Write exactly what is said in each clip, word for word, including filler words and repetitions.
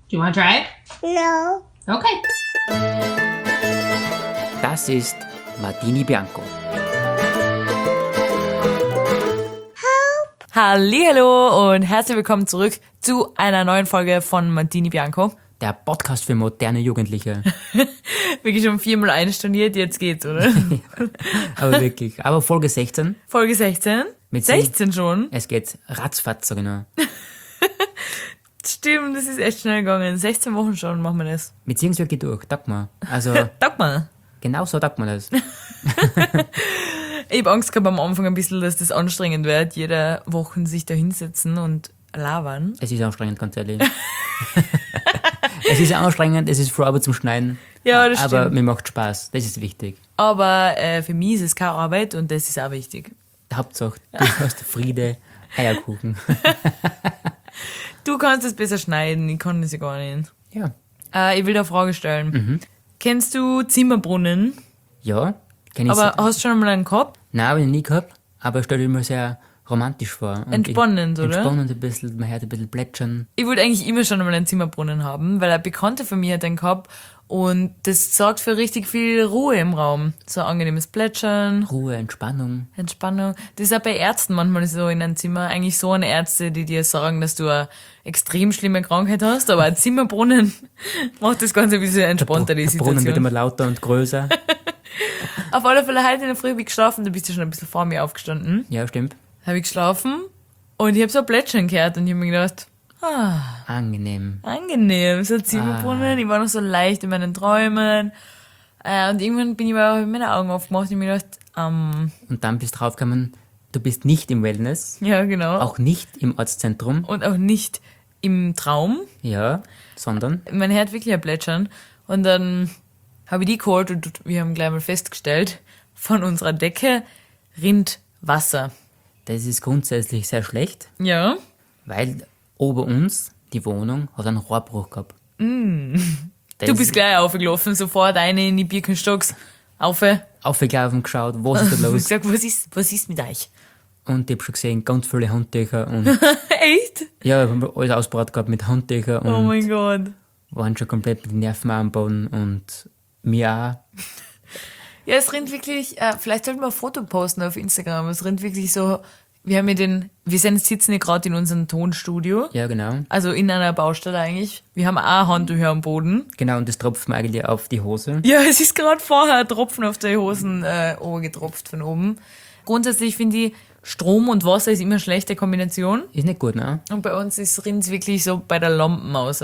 Do you want to try it? No. Okay. Das ist Martini Bianco. Hallihallo und herzlich willkommen zurück zu einer neuen Folge von Martini Bianco. Der Podcast für moderne Jugendliche. Wirklich schon viermal einstundiert, jetzt geht's, oder? Aber wirklich. Aber Folge sechzehn. Folge sechzehn? Mit sechzehn schon? Es geht ratzfatz, genau. Stimmt, das ist echt schnell gegangen. sechzehn Wochen schon machen wir das. Wir ziehen es wirklich durch, taugt man. Also, Sag mal. genau so taugt man das. Ich habe Angst gehabt am Anfang ein bisschen, dass das anstrengend wird, jede Woche sich da hinsetzen und labern. Es ist anstrengend, ganz ehrlich. Es ist anstrengend, es ist vor Arbeit zum Schneiden. Ja, das aber stimmt. mir macht Spaß, das ist wichtig. Aber äh, für mich ist es keine Arbeit und das ist auch wichtig. Hauptsache, du hast Friede, Eierkuchen. Du kannst es besser schneiden, ich kann das ja gar nicht. Ja. Äh, ich will dir eine Frage stellen. Mhm. Kennst du Zimmerbrunnen? Ja, kenn ich Aber sehr. hast du schon einmal einen gehabt? Nein, habe ich noch nie gehabt, aber stell dir mir sehr romantisch vor. Und Entspannend, ich, oder? Entspannend ein bisschen, man hört ein bisschen plätschern. Ich wollte eigentlich immer schon einmal einen Zimmerbrunnen haben, weil ein Bekannter von mir hat einen gehabt und das sorgt für richtig viel Ruhe im Raum. So angenehmes Plätschern, Ruhe, Entspannung. Entspannung. Das ist auch bei Ärzten manchmal so in einem Zimmer. Eigentlich so eine Ärzte, die dir sagen, dass du eine extrem schlimme Krankheit hast, aber ein Zimmerbrunnen macht das Ganze ein bisschen entspannter, die Der Brunnen wird Situation. immer lauter und größer. Auf alle Fälle heute in der Früh habe ich geschlafen, da bist du schon ein bisschen vor mir aufgestanden. Ja, stimmt. Habe ich geschlafen und ich habe so ein Plätschern gehört und ich habe mir gedacht, ah, Angenehm. angenehm, so ein Zimmerbrunnen, ich war noch so leicht in meinen Träumen. Äh, und irgendwann bin ich aber, hab ich meine Augen aufgemacht und ich mir gedacht, ähm, Und dann bist du draufgekommen, du bist nicht im Wellness, ja genau. auch nicht im Arztzentrum, Und auch nicht im Traum. ja, sondern Man hört wirklich ein Plätschern. Und dann habe ich die geholt und wir haben gleich mal festgestellt, von unserer Decke rinnt Wasser. das ist grundsätzlich sehr schlecht, Ja. weil ober uns, die Wohnung, hat einen Rohrbruch gehabt. Mm. Du bist gleich aufgelaufen, sofort eine in die Birkenstocks. Aufe. aufgelaufen geschaut, was ist da Ich hab los? gesagt, was ist, was ist mit euch? Und ich hab schon gesehen, ganz viele Handtücher und Echt? ja, wir haben alles ausgebaut gehabt mit Handtücher Oh und mein Gott. waren schon komplett mit den Nerven am Boden und mir auch. Ja, es rinnt wirklich, äh, vielleicht sollten wir ein Foto posten auf Instagram. Es rinnt wirklich so, wir haben ja den, wir sind sitzen ja gerade in unserem Tonstudio. Ja, genau. Also in einer Baustelle eigentlich. Wir haben auch Handtücher am Boden. Genau, und das tropft mir eigentlich auf die Hose. Ja, es ist gerade vorher ein Tropfen auf die Hosen äh, oben getropft von oben. Grundsätzlich finde ich, Strom und Wasser ist immer eine schlechte Kombination. Ist nicht gut, ne? Und bei uns ist rinnt's wirklich so bei der Lampen aus.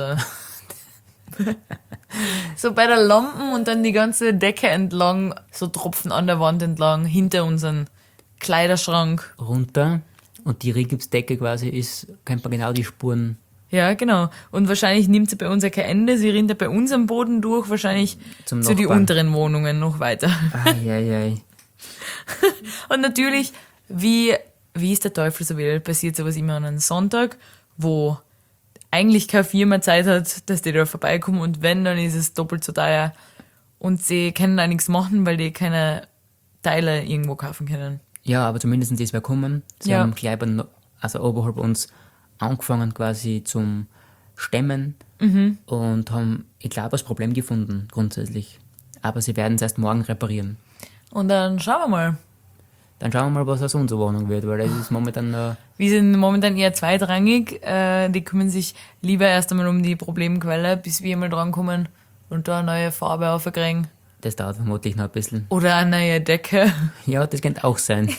So bei der Lampen und dann die ganze Decke entlang, so Tropfen an der Wand entlang, hinter unseren Kleiderschrank. Runter und die Rigipsdecke quasi ist, kennt man genau die Spuren. Ja, genau. Und wahrscheinlich nimmt sie bei uns ja kein Ende. Sie rinnt ja bei uns am Boden durch, wahrscheinlich Zum zu den Nachbarn. unteren Wohnungen noch weiter. Eieiei. Und natürlich, wie, wie es der Teufel so will, passiert sowas immer an einem Sonntag, wo eigentlich keine Firma Zeit hat, dass die da vorbeikommen und wenn, dann ist es doppelt so teuer. Und sie können auch nichts machen, weil die keine Teile irgendwo kaufen können. Ja, aber zumindest ist wer kommen. Sie Ja. haben gleich bei, no- also oberhalb uns angefangen quasi zum Stemmen Mhm. und haben, ich glaube, das Problem gefunden, grundsätzlich. Aber sie werden es erst morgen reparieren. Und dann schauen wir mal. Dann schauen wir mal, was aus unserer Wohnung wird, weil das ist momentan noch, Wir sind momentan eher zweitrangig. Äh, die kümmern sich lieber erst einmal um die Problemquelle, bis wir mal drankommen und da eine neue Farbe aufkriegen. das dauert vermutlich noch ein bisschen. Oder eine neue Decke. Ja, das könnte auch sein.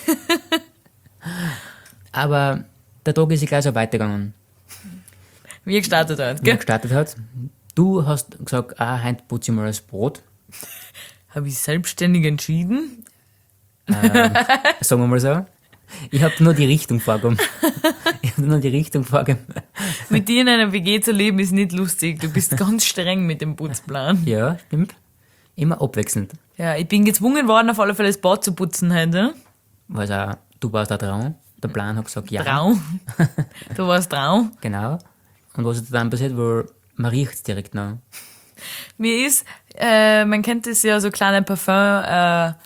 Aber der Tag ist ja gleich so weitergegangen, Wie er gestartet hat, wie er gell? gestartet hat. Du hast gesagt, ah, heute putze ich mal das Brot. Habe ich selbstständig entschieden. Sagen wir mal so. Ich habe nur die Richtung vorgegeben. Ich habe nur die Richtung vorgegeben. Mit dir in einer W G zu leben ist nicht lustig. Du bist ganz streng mit dem Putzplan. Ja, stimmt. Immer abwechselnd. Ja, ich bin gezwungen worden, auf alle Fälle das Bad zu putzen heute. Weil auch, du warst da dran. Der Plan hat gesagt, ja. Trau. Du warst trau. Genau. Und was ist dann passiert, wo man riecht es direkt noch. Mir ist, äh, man kennt das ja, so kleine Parfum, äh,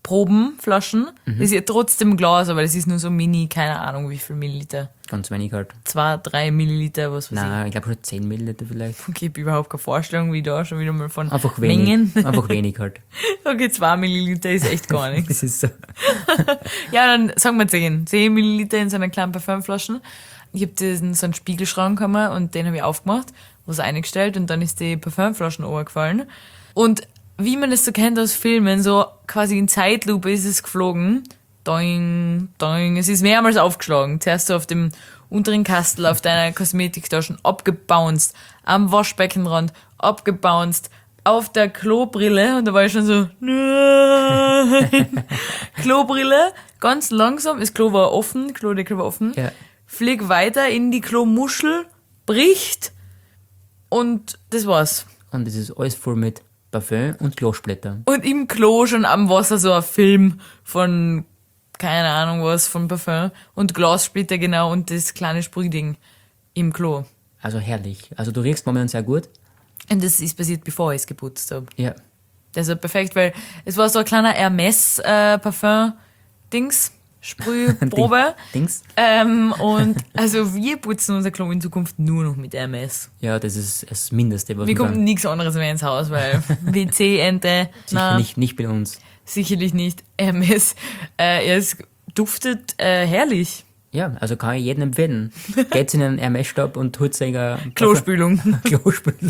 Probenflaschen. Das ist ja trotzdem Glas, aber das ist nur so mini, keine Ahnung wie viel Milliliter. Ganz wenig halt. Zwei, drei Milliliter, was weiß Nein, ich glaube schon zehn Milliliter vielleicht. ich. Ich habe überhaupt keine Vorstellung, wie da schon wieder mal von Einfach wenig. Mengen. Einfach wenig halt. Okay, zwei Milliliter ist echt gar nichts. Das ist so. Ja, dann sagen wir zehn. Zehn Milliliter in so einer kleinen Parfümflaschen. Ich habe diesen so einen Spiegelschrank gehabt und den habe ich aufgemacht, was eingestellt und dann ist die Parfümflaschen runtergefallen. Und wie man das so kennt aus Filmen, so quasi in Zeitlupe ist es geflogen. Doing, doing. Es ist mehrmals aufgeschlagen. Zuerst so auf dem unteren Kastel, auf deiner Kosmetiktaschen, abgebounced, am Waschbeckenrand, abgebounced, auf der Klobrille und da war ich schon so, nein. Klobrille, ganz langsam, das Klo war offen, Klodeckel war offen, Ja. flieg weiter in die Klomuschel, bricht und das war's. Und das ist alles voll mit Parfüm und Klosplätter. Und im Klo schon am Wasser so ein Film von, keine Ahnung was, von Parfüm und Glassplitter genau und das kleine Sprühding im Klo. Also herrlich. Also du riechst momentan sehr gut. Und das ist passiert, bevor ich es geputzt habe. Ja. Das ist perfekt, weil es war so ein kleiner Hermes-Parfüm-Dings, Sprühprobe. Dings. ähm, und also wir putzen unser Klo in Zukunft nur noch mit Hermes. Ja, das ist das Mindeste, was Wir man kommen kann. nichts anderes mehr ins Haus, weil W C-Ente, Sicher na, nicht, nicht bei uns. sicherlich nicht. Hermes, äh, ja, es duftet äh, herrlich. Ja, also kann ich jedem empfehlen. Geht in einen Hermes-Stab und holt sich ein Klospülung. Klospülung.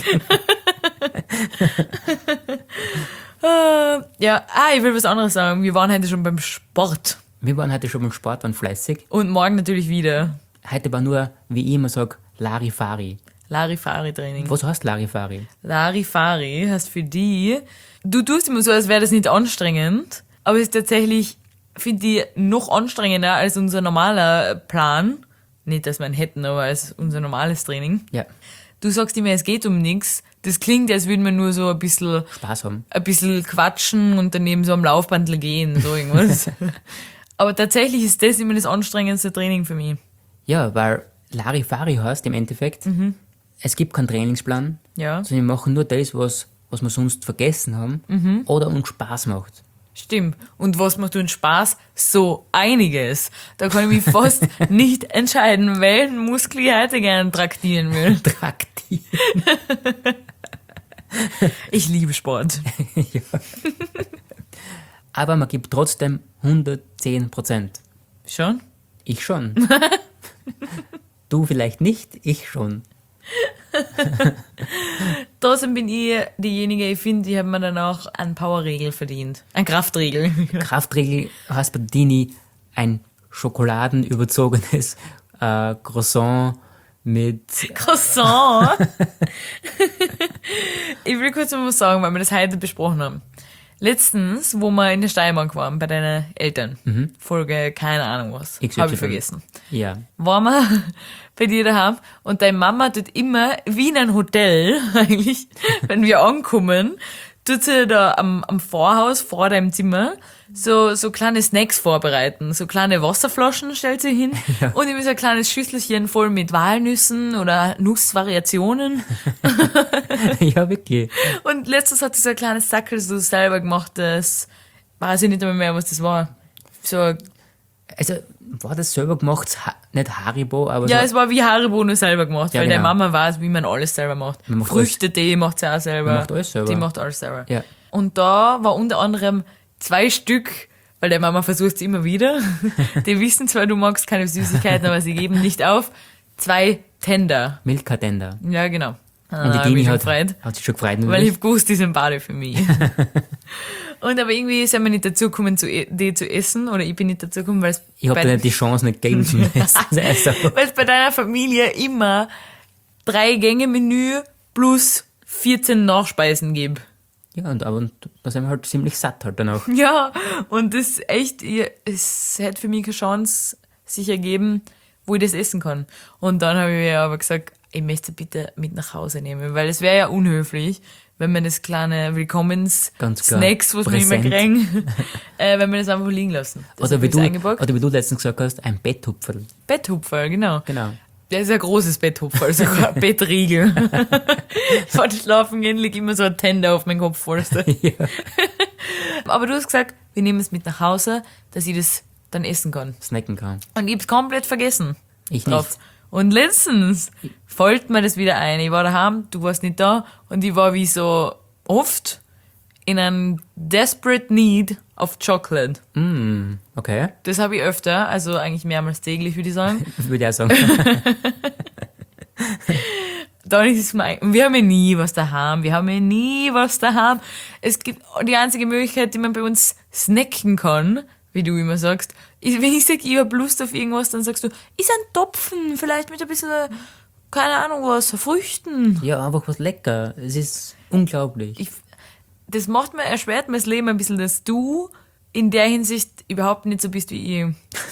äh, ja, ah, ich will was anderes sagen. Wir waren heute schon beim Sport. Wir waren heute schon beim Sport, waren fleißig. Und morgen natürlich wieder. Heute war nur, wie ich immer sage, Larifari. Larifari-Training. Was heißt Larifari? Larifari heißt für die, du tust immer so, als wäre das nicht anstrengend, aber es ist tatsächlich, finde ich, noch anstrengender als unser normaler Plan. Nicht, dass wir ihn hätten, aber als unser normales Training. Ja, Du sagst immer, es geht um nichts. Das klingt, als würden wir nur so ein bisschen, Spaß haben. ein bisschen quatschen und daneben so am Laufbandel gehen, so irgendwas. Aber tatsächlich ist das immer das anstrengendste Training für mich. Ja, weil Larifari heißt im Endeffekt, es gibt keinen Trainingsplan, Ja, sondern wir machen nur das, was, was wir sonst vergessen haben oder uns Spaß macht. stimmt. Und was macht uns Spaß? So einiges. Da kann ich mich fast nicht entscheiden, welchen Muskel ich heute gerne traktieren will. Traktiv. Ich liebe Sport. Ja. Aber man gibt trotzdem hundertzehn Prozent. Schon? Ich schon. Du vielleicht nicht, ich schon. Trotzdem bin ich diejenige, ich finde, ich habe mir dann auch einen Powerregel verdient. Ein Kraftregel. Kraftregel heißt bei Dini ein schokoladenüberzogenes äh, Croissant mit... Croissant. Ich will kurz mal was sagen, weil wir das heute besprochen haben. Letztens, wo wir in der Steiermark waren, bei deinen Eltern, Folge, keine Ahnung was, X Y. habe ich vergessen, Ja, waren wir bei dir daheim und deine Mama tut immer, wie in einem Hotel eigentlich, wenn wir ankommen, tut sie da am, am Vorhaus, vor deinem Zimmer, so, so kleine Snacks vorbereiten. So kleine Wasserflaschen stellt sie hin Ja. und immer so ein kleines Schüsselchen voll mit Walnüssen oder Nussvariationen. ja wirklich. Und letztens hat sie so ein kleines Sackel so selber gemachtes, weiß ich nicht einmal mehr, was das war. So, Also war das selber gemacht, Ha- nicht Haribo, aber ja, so, es war wie Haribo nur selber gemacht, Ja, weil genau. deine Mama weiß, wie man alles selber macht. Man macht Früchtetee macht sie auch selber. Man macht alles selber. Die macht alles selber. Ja. Und da war unter anderem zwei Stück, weil der Mama versucht es immer wieder. Die wissen zwar, du magst keine Süßigkeiten, aber sie geben nicht auf. Zwei Tender. Milka-Tender. Ja, genau. Und die Ah, Dini mich hat, gefreut. hat sich schon gefreut. Weil natürlich. ich hab gewusst, die sind beide für mich. Und aber irgendwie sind wir nicht dazu gekommen, zu, e- die zu essen. Oder ich bin nicht dazu gekommen, weil es Ich habe bei, dir nicht die Chance nicht gegeben zu essen. Also, weil's bei deiner Familie immer drei Gänge Menü plus vierzehn Nachspeisen gibt. ja, und aber da sind wir halt ziemlich satt halt dann auch. Ja, und das ist echt, ihr- es hätte für mich keine Chance sich ergeben, wo ich das essen kann. Und dann habe ich mir aber gesagt, ich möchte bitte mit nach Hause nehmen, weil es wäre ja unhöflich, wenn man das kleine Ganz klar. Willkommens-Snacks, was wir immer Präsent. kriegen, äh, wenn wir das einfach liegen lassen. Das Oder hab wie, ich du, jetzt eingepackt. oder wie du letztens gesagt hast, ein Betthupferl. Betthupfer, genau. Genau. Der ist ein großes Betthupfer, sogar ein Bettriegel. Vor dem Schlafen gehen liegt immer so ein Tender auf meinem Kopf vollste. Ja. Aber du hast gesagt, wir nehmen es mit nach Hause, dass ich das dann essen kann. Snacken kann. Und ich hab's komplett vergessen. Ich drauf. nicht. Und letztens fällt mir das wieder ein. Ich war daheim, du warst nicht da und ich war wie so oft in einem desperate need of chocolate. Mm, okay. Das habe ich öfter, also eigentlich mehrmals täglich, würde ich sagen. Würde ich auch sagen. Dann ist es mein, wir haben ja nie was daheim, wir haben ja nie was daheim. Es gibt die einzige Möglichkeit, die man bei uns snacken kann, wie du immer sagst, ist, wenn ich sage, ich hab Lust auf irgendwas, dann sagst du, ist ein Topfen, vielleicht mit ein bisschen, keine Ahnung was, Früchten. Ja, einfach was lecker. Es ist unglaublich. Ich, das macht mir, erschwert mir das Leben ein bisschen, dass du in der Hinsicht überhaupt nicht so bist wie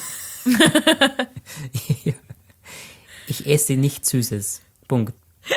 ich. Ich esse nicht Süßes. Punkt.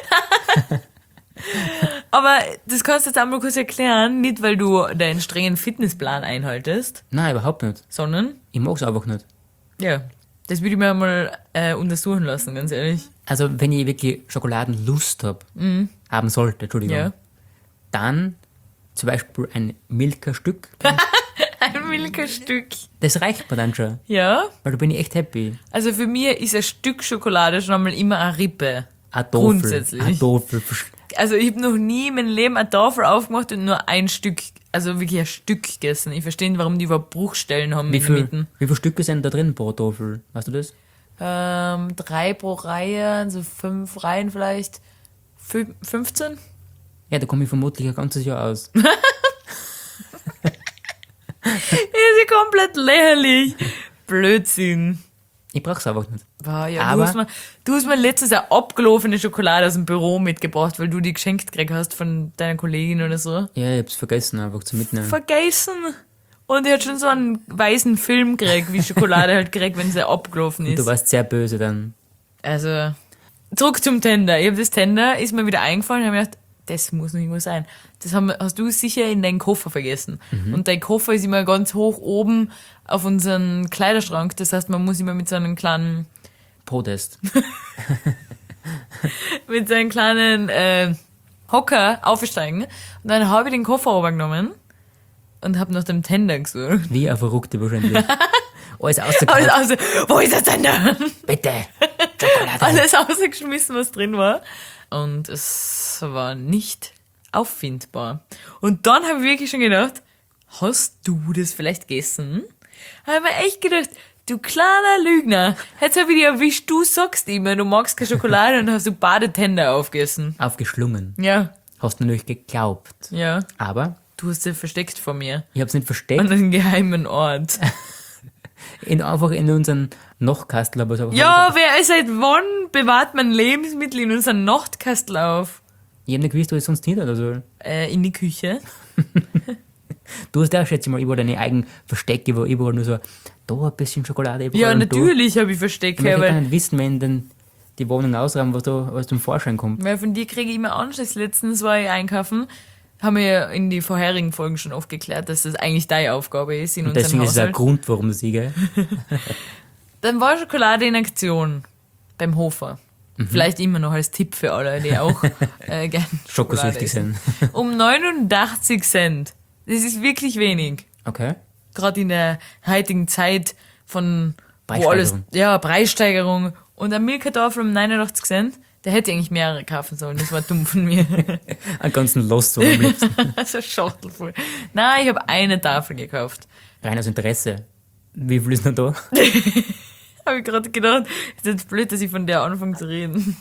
Aber das kannst du jetzt einmal kurz erklären, nicht weil du deinen strengen Fitnessplan einhaltest, Nein, überhaupt nicht. sondern, Ich mag's einfach nicht. ja, das würde ich mir mal äh, untersuchen lassen, ganz ehrlich. Also, wenn ich wirklich Schokoladenlust hab, haben sollte, Entschuldigung, Ja. dann zum Beispiel ein Milka-Stück. Ein Milka-Stück. Das reicht mir dann schon, Ja, weil da bin ich echt happy. also für mich ist ein Stück Schokolade schon einmal immer eine Rippe. Ein Tafel. Grundsätzlich. Ein Tafel. Also ich habe noch nie in meinem Leben eine Tafel aufgemacht und nur ein Stück, also wirklich ein Stück gegessen. Ich verstehe nicht, warum die überhaupt Bruchstellen haben Wie in der viel, Mitte. wie viele Stücke sind da drin pro Tafel? Weißt du das? Ähm, drei pro Reihe, also fünf Reihen vielleicht. Fü- fünfzehn? Ja, da komme ich vermutlich ein ganzes Jahr aus. Das ist ja komplett lächerlich. Blödsinn. Ich brauch's einfach nicht. Wow, ja, Aber- du, hast mir, du hast mir letztens eine abgelaufene Schokolade aus dem Büro mitgebracht, weil du die geschenkt gekriegt hast von deiner Kollegin oder so. Ja, ich hab's vergessen, einfach zu mitnehmen. Vergessen. Und ich hat schon so einen weißen Film gekriegt, wie Schokolade halt gekriegt, wenn sie abgelaufen ist. Du warst sehr böse dann. Also, zurück zum Tender. Ich habe das Tender, ist mir wieder eingefallen und habe mir gedacht, das muss nicht mehr sein. Das haben, hast du sicher in deinen Koffer vergessen. Und dein Koffer ist immer ganz hoch oben auf unseren Kleiderschrank. Das heißt, man muss immer mit so einem kleinen, Protest. mit so einem kleinen äh, Hocker aufsteigen. Und dann habe ich den Koffer runtergenommen und habe nach dem Tender gesucht. Wie ein Verrückter wahrscheinlich. Alles Alles ausgekauft. außer, wo ist der Tender? Bitte. Schokolade. Alles ausgeschmissen, was drin war. Und es war nicht auffindbar. Und dann habe ich wirklich schon gedacht, hast du das vielleicht gegessen? Habe mir echt gedacht, du kleiner Lügner, jetzt habe ich dich erwischt, du sagst immer, du magst keine Schokolade und hast du Badetender aufgegessen. Aufgeschlungen. Ja, Hast du natürlich geglaubt. ja. Aber Du hast sie versteckt vor mir. ich hab's nicht versteckt. An einem geheimen Ort. In, einfach in unseren Nachtkastel. Aber so Ja, wer, seit wann bewahrt man Lebensmittel in unseren Nachtkastel auf? Ich hab nicht gewusst, wo ich sonst hin oder so. Äh, in die Küche. Du hast ja, schätze ich mal, überall deine eigenen Verstecke, wo überall nur so, da ein bisschen Schokolade. überall Ja, und natürlich habe ich Verstecke, Da. Und ich aber kann nicht wissen, wenn dann die Wohnung ausräumen, was da aus dem Vorschein kommt. weil von dir kriege ich immer Anschluss. Letztens war ich einkaufen, haben wir ja in die vorherigen Folgen schon oft geklärt, dass das eigentlich deine Aufgabe ist in Und unserem deswegen ist es ein Haushalt. Grund, warum das ich, gell? Dann war Schokolade in Aktion beim Hofer. Mhm. Vielleicht immer noch als Tipp für alle, die auch äh, gerne Schokolade Schokosüchtig essen. sind. Um neunundachtzig Cent. Das ist wirklich wenig. Okay. Gerade in der heutigen Zeit von wo alles, Preissteigerung. ja, Preissteigerung. Und ein Milka-Tafel um neunundachtzig Cent, der hätte eigentlich mehrere kaufen sollen. Das war dumm von mir. Einen ganzen Lost so am liebsten. Also Schachtel voll. Nein, ich habe eine Tafel gekauft. Rein aus Interesse. Wie viel ist noch da? Habe ich gerade gedacht, ist jetzt blöd, dass ich von der anfange zu reden.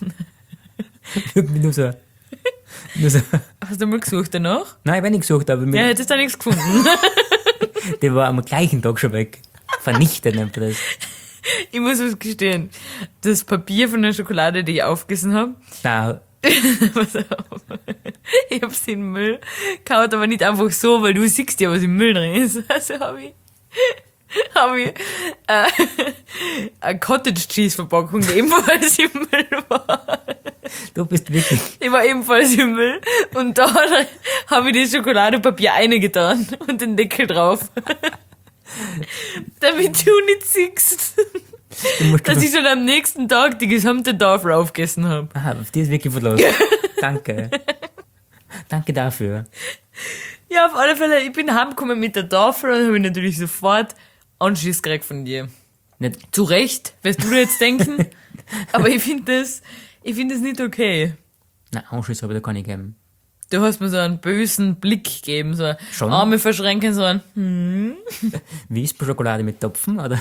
nur so. Nur so. Hast du mal gesucht danach? Nein, ich habe nicht gesucht, aber Ja, mir, hättest du da nichts gefunden. der war am gleichen Tag schon weg. Vernichtet nennt man das. Ich muss was gestehen. Das Papier von der Schokolade, die ich aufgegessen habe, Nein, pass auf. Ich hab's in den Müll gehauen, aber nicht einfach so, weil du siehst ja, was im Müll drin ist. Also habe ich, hab ich äh, eine Cottage Cheese Verpackung, die ebenfalls im Müll war. du bist wirklich. Die war ebenfalls im Müll. Und da habe ich das Schokoladepapier eingetan und den Deckel drauf. Damit du nicht siehst, Du musst dass ich schon am nächsten Tag die gesamte Tafel aufgegessen habe. Aha, auf die ist wirklich verlassen. Danke. Danke dafür. Ja, auf alle Fälle, ich bin heimgekommen mit der Tafel und habe natürlich sofort Anschiss gekriegt von dir. Nicht, Zu Recht, wirst du dir jetzt denken. Aber ich finde das, ich finde das nicht okay. nein, Anschiss habe ich da gar nicht gegeben. Du hast mir so einen bösen Blick gegeben, so Schon? Arme verschränken, so ein, hm. Wie ist Schokolade mit Topfen, oder?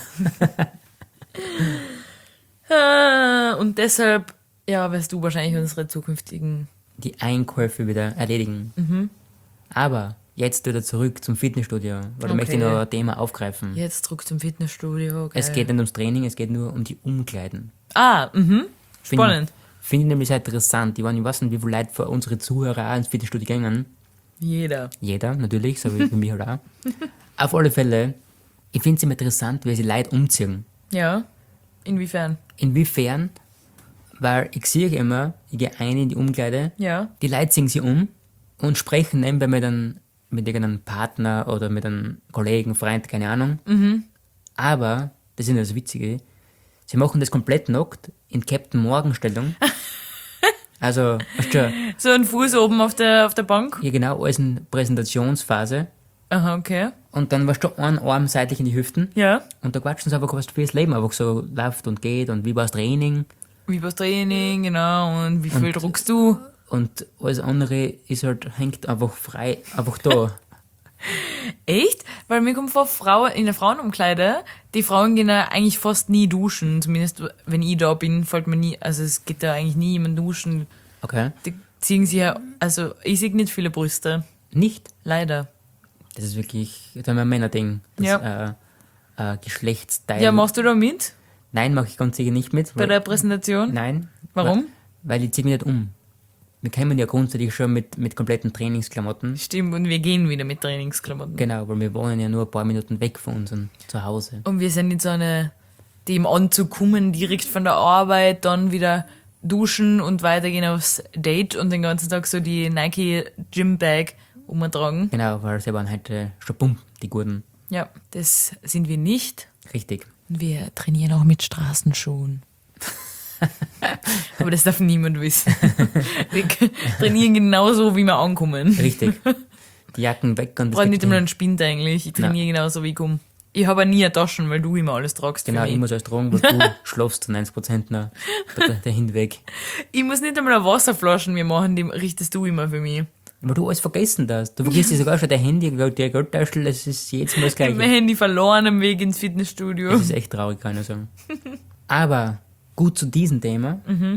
Ah, und deshalb, ja, wirst du wahrscheinlich unsere zukünftigen... Die Einkäufe wieder erledigen. Mhm. Aber jetzt wieder zurück zum Fitnessstudio, weil da möchte ich Okay. noch ein Thema aufgreifen. Jetzt zurück zum Fitnessstudio. Okay. Es geht nicht ums Training, es geht nur um die Umkleiden. Ah, mhm. Spannend. Finde ich nämlich sehr interessant. Ich, meine, ich weiß nicht, wie viele Leute von unsere Zuhörer auch ins Fitnessstudio gehen. Jeder. Jeder, natürlich, so wie für mich halt auch. Auf alle Fälle, ich finde es immer interessant, wie sie Leute umziehen. Ja. Inwiefern? Inwiefern? Weil ich sehe immer, ich gehe ein in die Umkleide, Ja. die Leute ziehen sie um und sprechen nebenbei mit einem, mit irgendeinem Partner oder mit einem Kollegen, Freund, keine Ahnung. Aber, das ist ja das Witzige, sie machen das komplett nackt in Captain Morgan-Stellung. Also, weißt du, So ein Fuß oben auf der, auf der Bank? hier genau alles in Präsentationsphase. Aha, okay. Und dann warst du einen Arm seitlich in die Hüften. Ja. Und da quatschen sie einfach, was für das Leben einfach so läuft und geht und wie war das Training. Wie war's Training, genau, und wie viel Und- druckst du? Und alles andere ist halt, hängt einfach frei, einfach da. Echt? Weil mir kommt vor, Frauen in der Frauenumkleide, die Frauen gehen ja eigentlich fast nie duschen. Zumindest wenn ich da bin, fällt mir nie, also es geht da eigentlich nie jemand duschen. Okay? Die ziehen sich ja, also ich sehe nicht viele Brüste. Nicht. Leider. Das ist wirklich, das ist ein Männerding. Das Ja. äh, äh, Geschlechtsteil. Ja, machst du da mit? Nein, mache ich ganz sicher nicht mit. Bei weil- der Präsentation? Nein. Warum? Weil, weil ich ziehe mich nicht um. Wir kommen ja grundsätzlich schon mit, mit kompletten Trainingsklamotten. Stimmt, und wir gehen wieder mit Trainingsklamotten. Genau, weil wir wohnen ja nur ein paar Minuten weg von unserem Zuhause. Und wir sind nicht so eine, die im Anzug kommen, direkt von der Arbeit, dann wieder duschen und weitergehen aufs Date und den ganzen Tag so die Nike Gym Bag umtragen. Genau, weil sie waren heute schon bumm, die Guten. Ja, das sind wir nicht. Richtig. Wir trainieren auch mit Straßenschuhen. Aber das darf niemand wissen. Wir trainieren genauso, wie wir ankommen. Richtig. Die Jacken weg und Ich das brauche nicht geht einmal hin. einen Spind eigentlich. Ich trainiere genauso, wie ich komme. Ich habe auch nie eine Taschen, weil du immer alles tragst. Genau, für ich mich. muss alles tragen, weil du schlafst zu neunzig Prozent noch der, der Hinweg. Ich muss nicht einmal eine Wasserflaschen mir machen, die richtest du immer für mich. Weil du alles vergessen hast. Du vergisst ja sogar schon dein Handy, der Geldtaschel, das ist jedes Mal das Ich habe mein Gleiche. Handy verloren am Weg ins Fitnessstudio. Das ist echt traurig, kann ich sagen. Aber gut zu diesem Thema.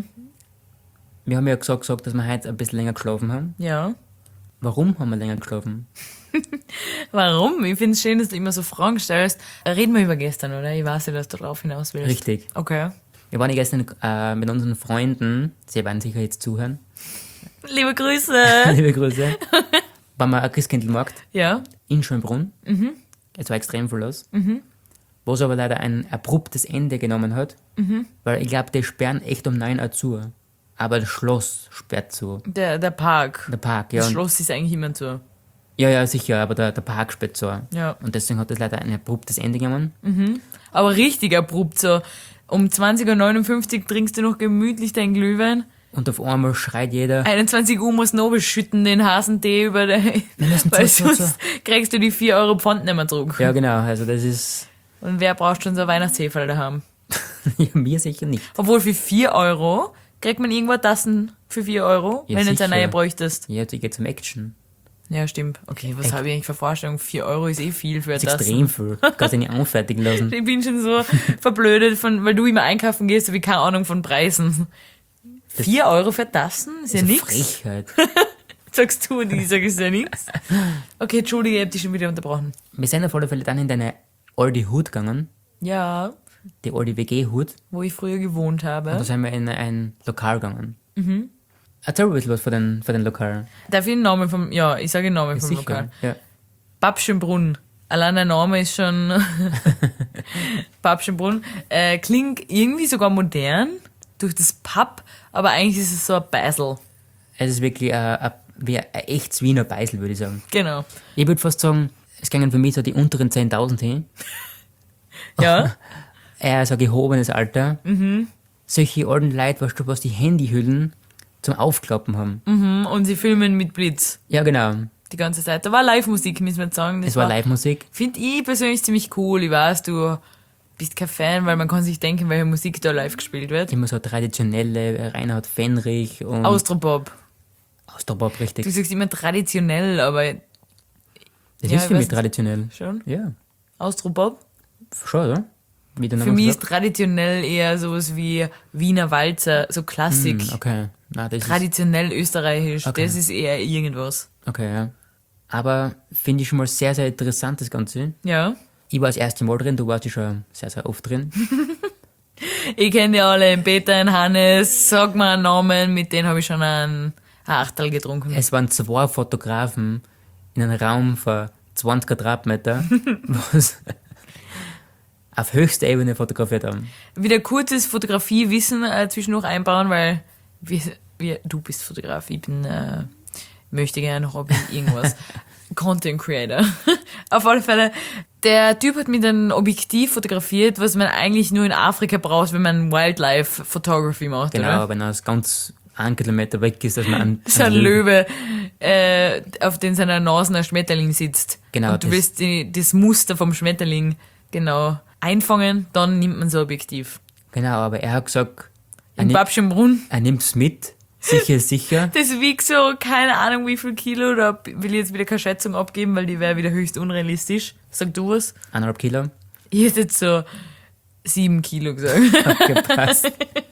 Wir haben ja gesagt, gesagt, dass wir heute ein bisschen länger geschlafen haben. Ja. Warum haben wir länger geschlafen? Warum? Ich finde es schön, dass du immer so Fragen stellst. Reden wir über gestern, oder? Ich weiß ja, dass du darauf hinaus willst. Richtig. Okay. Wir waren ja gestern äh, mit unseren Freunden, sie werden sicher jetzt zuhören, Liebe Grüße. liebe Grüße, waren wir am Christkindlmarkt Ja. in Schönbrunn. Es war extrem viel los. Wo es aber leider ein abruptes Ende genommen hat, weil ich glaube, die sperren echt um neun Uhr zu. Aber das Schloss sperrt zu. Der, der Park. Der Park, ja. Das und- Schloss ist eigentlich immer zu. Ja, ja, sicher, aber der, der Park sperrt zu. Ja. Und deswegen hat das leider ein abruptes Ende genommen. Aber richtig abrupt so. Um zwanzig Uhr neunundfünfzig trinkst du noch gemütlich deinen Glühwein. Und auf einmal schreit jeder, einundzwanzig Uhr muss Nobel schütten den Hasentee über den... müssen Weil zu, zu, zu. sonst kriegst du die vier Euro Pfand nicht mehr zurück. Ja, genau, also das ist, Und wer braucht schon so ein Weihnachtsheferl daheim? ja, mir sicher nicht. Obwohl für vier Euro kriegt man irgendwo Tassen für vier Euro, Ja, wenn du jetzt eine sicher. neue bräuchtest. Ja, ich gehe zum Action. Ja, stimmt. Okay, was Echt? habe ich eigentlich für Vorstellung? vier Euro ist eh viel für Das ist Tassen. extrem viel. Du kannst dich nicht anfertigen lassen. Ich bin schon so verblödet, von, weil du immer einkaufen gehst, habe ich keine Ahnung von Preisen. vier Euro für Tassen? Ist ja Das ist nix. Frechheit. Sagst du und ich sage, ist ja nix. Okay, Entschuldige, ich habe dich schon wieder unterbrochen. Wir sind auf alle Fälle dann in deine alte Hut gegangen, Ja, die alte W G-Hut. wo ich früher gewohnt Und da habe. sind wir in ein Lokal gegangen. Mhm. Erzähl mal ein bisschen was von den, von den Lokalen. Darf ich den Namen vom, ja, ich sage den Namen vom Lokal. Ja. Babschenbrunn. Allein der Name ist schon Babschenbrunn. Äh, klingt irgendwie sogar modern durch das Pub, aber eigentlich ist es so ein Beisel. Es ist wirklich ein, ein, wie ein echtes Wiener Beisel, würde ich sagen. Genau. Ich würde fast sagen, es gingen für mich so die unteren zehntausend hin. Ja. Eher so ein gehobenes Alter. Mhm. Solche alten Leute, weißt du, was die Handyhüllen zum Aufklappen haben. Mhm, und sie filmen mit Blitz. Ja, genau. die ganze Zeit. Da war Live-Musik, müssen wir jetzt sagen. Das Es war Live-Musik. Finde ich persönlich ziemlich cool. Ich weiß, du bist kein Fan, weil man kann sich denken, welche Musik da live gespielt wird. Immer so traditionelle, Reinhard Fendrich und Austropop. Austropop, richtig. Du sagst immer traditionell, aber Das Ja, ist ich für mich weiß nicht. traditionell. schon. Ja, Austropop. schon, oder? Wie der Für Name mich sagt. ist traditionell eher sowas wie Wiener Walzer, so Klassik. Hm, okay. Nein, das ist, Traditionell österreichisch. Okay. Das ist eher irgendwas. okay, ja. Aber finde ich schon mal sehr, sehr interessant, das Ganze. Ja. Ich war das erste Mal drin, du warst ja schon sehr, sehr oft drin. Ich kenne die alle, Peter und Hannes, sag mal einen Namen, mit denen habe ich schon einen, ein Achtel getrunken. Es waren zwei Fotografen in einem Raum von zwanzig Quadratmeter, was auf höchster Ebene fotografiert haben. Wieder kurzes Fotografiewissen äh, zwischendurch einbauen, weil wir, wir, du bist Fotograf, ich bin, äh, möchte gerne Hobby, irgendwas. Content Creator. Auf alle Fälle, der Typ hat mit einem Objektiv fotografiert, was man eigentlich nur in Afrika braucht, wenn man Wildlife Photography macht, Genau, oder? wenn er ganz einen Kilometer weg ist, dass man einen, So ein Löwe, äh, auf den seiner Nase ein Schmetterling sitzt. Genau, Und du das- willst die, das Muster vom Schmetterling genau einfangen, dann nimmt man so ein Objektiv. Genau, aber er hat gesagt, er, In nimmt, Babschenbrunn. er nimmt's mit, sicher ist sicher. Das wiegt so, keine Ahnung wie viel Kilo, da will ich jetzt wieder keine Schätzung abgeben, weil die wäre wieder höchst unrealistisch. Sag du was? Eineinhalb Kilo. Ich hätte jetzt so sieben Kilo gesagt. Gepasst.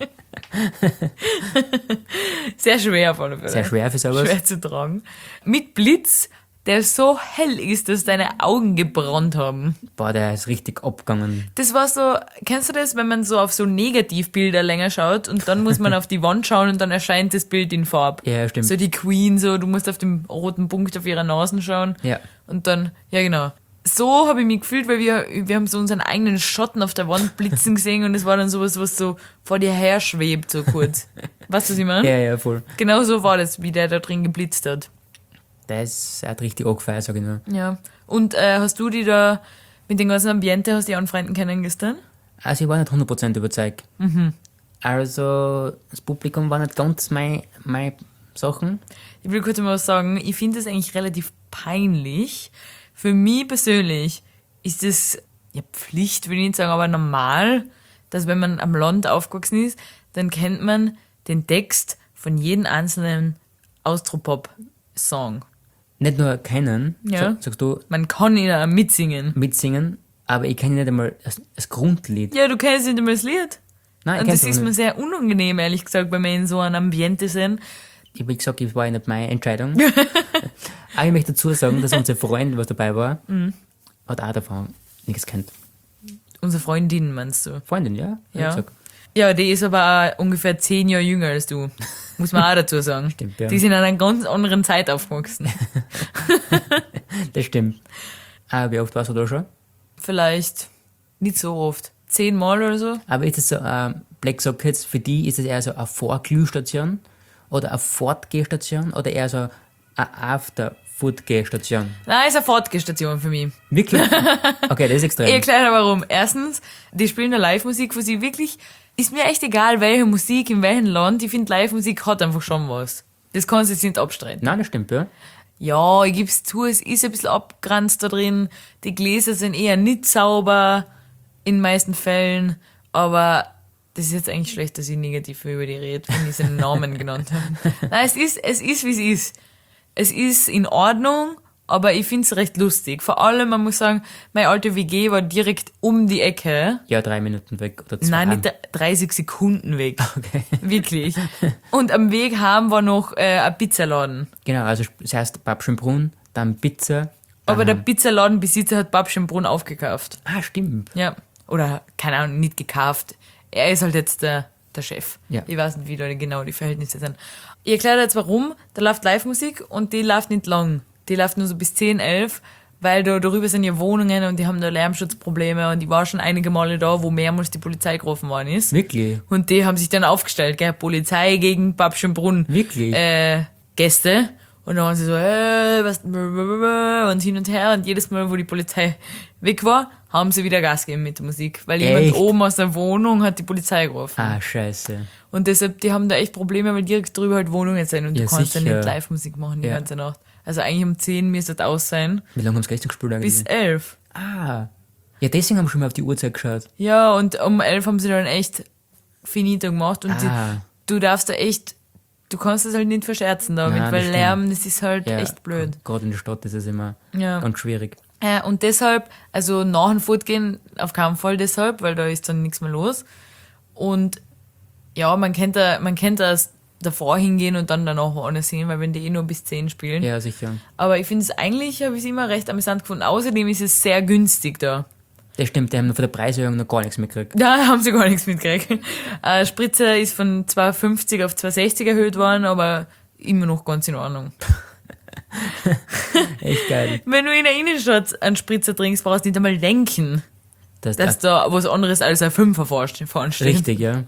Sehr schwer auf alle Fälle. Sehr schwer für sowas. Schwer zu tragen. Mit Blitz, der so hell ist, dass deine Augen gebrannt haben. Boah, der ist richtig abgegangen. Das war so, kennst du das, wenn man so auf so Negativbilder länger schaut und dann muss man auf die Wand schauen und dann erscheint das Bild in Farbe. Ja, stimmt. So die Queen, so, du musst auf den roten Punkt auf ihrer Nase schauen. Ja. Und dann, ja genau. So habe ich mich gefühlt, weil wir, wir haben so unseren eigenen Schatten auf der Wand blitzen gesehen und es war dann sowas, was so vor dir her schwebt, so kurz. Weißt du, was ich meine? Ja, ja, voll. Genau so war das, wie der da drin geblitzt hat. Der ist, er hat richtig angefeiert, sag ich nur. Ja. Und äh, hast du die da mit dem ganzen Ambiente, hast du die Anfreunden kennen gestern? Also ich war nicht hundert Prozent überzeugt. Mhm. Also das Publikum war nicht ganz meine mein Sachen. Ich will kurz mal was sagen. Ich finde das eigentlich relativ peinlich. Für mich persönlich ist es, ja, Pflicht, will ich nicht sagen, aber normal, dass wenn man am Land aufgewachsen ist, dann kennt man den Text von jedem einzelnen Austropop-Song. Nicht nur kennen, Ja. sag, sagst du, Man kann ihn auch mitsingen. mitsingen, aber ich kenne nicht einmal das, das Grundlied. Ja, du kennst nicht einmal das Lied. Nein, ich Und kenn's das auch ist mir nicht. sehr unangenehm, ehrlich gesagt, wenn wir in so einem Ambiente sind. Ich habe gesagt, es war nicht meine Entscheidung. Aber ich möchte dazu sagen, dass unser Freund, was dabei war, Mhm. hat auch davon nichts kennt. Unsere Freundin, meinst du? Freundin, ja? Hab ich Ja. gesagt. Ja, die ist aber auch ungefähr zehn Jahre jünger als du. Muss man auch dazu sagen. Stimmt, ja. Die sind in einer ganz anderen Zeit aufgewachsen. Das stimmt. Ah, wie oft warst du da schon? Vielleicht nicht so oft. Zehnmal oder so. Aber ist es so, äh, Black Sockets, für die ist es eher so eine Vorglühstation oder eine Fortgehstation oder eher so eine After-Food-Gehstation? Nein, ist eine Fortgestation für mich. Wirklich? Okay, das ist Ich extrem. erkläre warum. Erstens, die spielen da Live-Musik, wo sie wirklich, ist mir echt egal, welche Musik, in welchem Land. Ich finde, Live-Musik hat einfach schon was. Das kannst du jetzt nicht abstreiten. Nein, das stimmt, ja. Ja, ich geb's zu, es ist ein bisschen abgrenzt da drin. Die Gläser sind eher nicht sauber, in den meisten Fällen. Aber das ist jetzt eigentlich schlecht, dass ich negativ über die rede, wenn ich seinen Namen genannt habe. Nein, es ist, es ist, wie es ist. Es ist in Ordnung, aber ich find's recht lustig. Vor allem, man muss sagen, meine alte W G war direkt um die Ecke. Ja, drei Minuten weg oder zwei. Nein, nicht dreißig Sekunden weg. Okay. Wirklich. Und am Weg heim war noch äh, ein Pizzaladen. Genau, also das heißt Babschenbrunn, dann Pizza. Aber der dann- Pizzaladenbesitzer hat Babschenbrunn aufgekauft. Ah, stimmt. Ja. Oder, keine Ahnung, nicht gekauft. Er ist halt jetzt der, der Chef. Ja. Ich weiß nicht, wie da genau die Verhältnisse sind. Ich erkläre dir jetzt warum. Da läuft Live-Musik und die läuft nicht lang. Die läuft nur so bis zehn, elf, weil da darüber sind ja Wohnungen und die haben da Lärmschutzprobleme und ich war schon einige Male da, wo mehrmals die Polizei gerufen worden ist. Wirklich? Und die haben sich dann aufgestellt, gell, Polizei gegen Babschenbrunn. Wirklich? Äh, Gäste. Und dann waren sie so, äh, was, und hin und her. Und jedes Mal, wo die Polizei weg war, haben sie wieder Gas gegeben mit der Musik. Weil Echt? jemand oben aus der Wohnung hat die Polizei gerufen. Ah, scheiße. Und deshalb, die haben da echt Probleme, weil direkt drüber halt Wohnungen sein und Ja, du kannst sicher. ja nicht Live-Musik machen die Ja. ganze Nacht. Also eigentlich um zehn müsste das aus sein. Wie lange haben sie gestern gespielt eigentlich? Bis elf. Ah. Ja, deswegen haben wir schon mal auf die Uhrzeit geschaut. Ja, und um elf haben sie dann echt finito gemacht und Ah. die, du darfst da echt, du kannst das halt nicht verscherzen damit, Nein, das weil stimmt. Lärm, das ist halt Ja, echt blöd. Gerade in der Stadt ist es immer Ja. ganz schwierig. Äh, und deshalb, also nach dem Fortgehen auf keinen Fall deshalb, weil da ist dann nichts mehr los. Und ja, man kennt da, man kennt das davor hingehen und dann danach woanders sehen, weil wenn die eh nur bis zehn spielen. Ja, sicher. Aber ich finde es eigentlich, habe ich es immer recht amüsant gefunden. Außerdem ist es sehr günstig da. Das stimmt, die haben von der Preiserhöhung noch gar nichts mitgekriegt. Da haben sie gar nichts mitgekriegt. Äh, Spritze ist von zwei fünfzig auf zwei sechzig erhöht worden, aber immer noch ganz in Ordnung. Echt geil. Wenn du in der Innenstadt einen Spritzer trinkst, brauchst du nicht einmal denken, Das, dass das, da was anderes als ein Fünfer vorne steht. richtig, ja.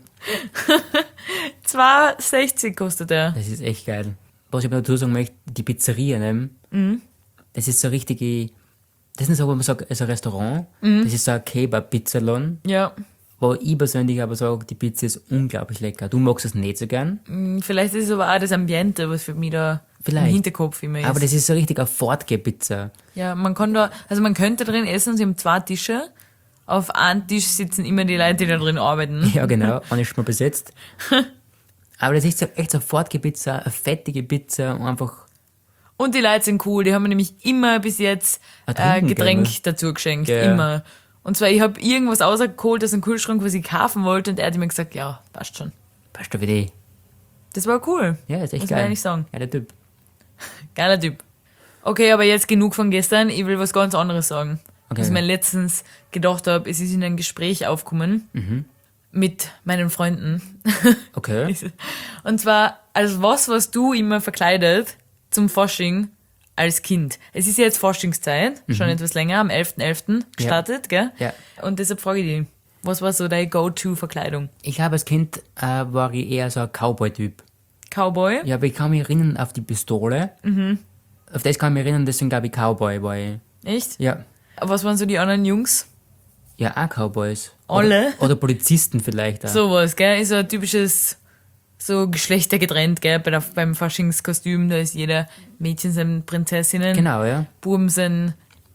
zwei sechzig kostet der. Das ist echt geil. Was ich aber dazu sagen möchte, die Pizzeria, ne? Mhm. Das ist so richtige, das ist nicht so, wo man sagt, es ist ein Restaurant, Mhm. das ist so ein Kebab-Pizzalon, Ja, wo ich persönlich aber sage, die Pizza ist unglaublich lecker. Du magst es nicht so gern, mm, vielleicht ist es aber auch das Ambiente, was für mich da Vielleicht. im Hinterkopf immer ist. aber das ist so richtig eine Fortgeh-Pizza. Ja, man kann da, also man könnte drin essen, sie haben zwei Tische. Auf einem Tisch sitzen immer die Leute, die da drin arbeiten. Ja, genau, eine ist schon mal besetzt. Aber das ist so, echt so eine Fortgeh-Pizza, eine fettige Pizza und einfach, Und die Leute sind cool, die haben mir nämlich immer bis jetzt Ah, äh, trinken, Getränk gell? dazu geschenkt, Ja. immer. Und zwar, ich habe irgendwas rausgeholt aus dem Kühlschrank, was ich kaufen wollte und er hat mir gesagt, ja, passt schon. passt doch wie die. Das war cool. Ja, ist echt Muss geil. man ehrlich sagen. Ja, der Typ. Geiler Typ. Okay, aber jetzt genug von gestern. Ich will was ganz anderes sagen. Okay. Was ich mir letztens gedacht habe, es ist in ein Gespräch aufgekommen Mhm. mit meinen Freunden. Okay. Und zwar, als was warst du immer verkleidet zum Fasching als Kind? Es ist ja jetzt Faschingszeit, schon etwas länger, am elften elften gestartet, gell? Mhm. Ja. Und deshalb frage ich dich, was war so deine Go-To-Verkleidung? Ich habe als Kind, äh, war ich eher so ein Cowboy-Typ. Cowboy? Ja, aber ich kann mich erinnern auf die Pistole. Mhm. Auf das kann ich mich erinnern, deswegen glaube ich Cowboy, weil, Echt? ja, Was waren so die anderen Jungs? ja, auch Cowboys. Alle? Oder, oder Polizisten vielleicht auch. Sowas, gell? Ist so ein typisches, so Geschlechter getrennt, gell? Bei der, beim Faschingskostüm, da ist jeder Mädchen sind Prinzessinnen, Genau, ja. Buben sind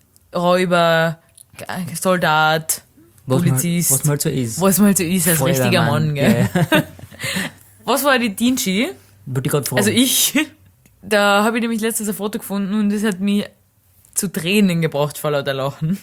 Räuber, G- Soldat, Was Polizist. Man, was man halt so ist. Was man halt so ist als Feuerwehrmann, richtiger Mann, gell? Ja. Was war die Dinci? Wollte ich gerade fragen. Also ich, da habe ich nämlich letztens ein Foto gefunden und das hat mich zu Tränen gebracht vor lauter Lachen.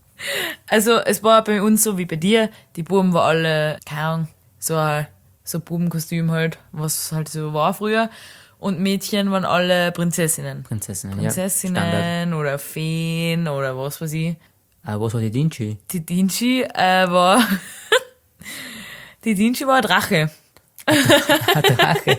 Also es war bei uns so wie bei dir, die Buben waren alle, keine Ahnung, so ein so ein Bubenkostüm halt, was halt so war früher. Und Mädchen waren alle Prinzessinnen. Prinzessinnen, ja. Standard. Prinzessinnen oder Feen oder was weiß ich. Ah, was war die Dinci? Die Dinci äh, war... die Dinci war ein Drache. Ein Drache.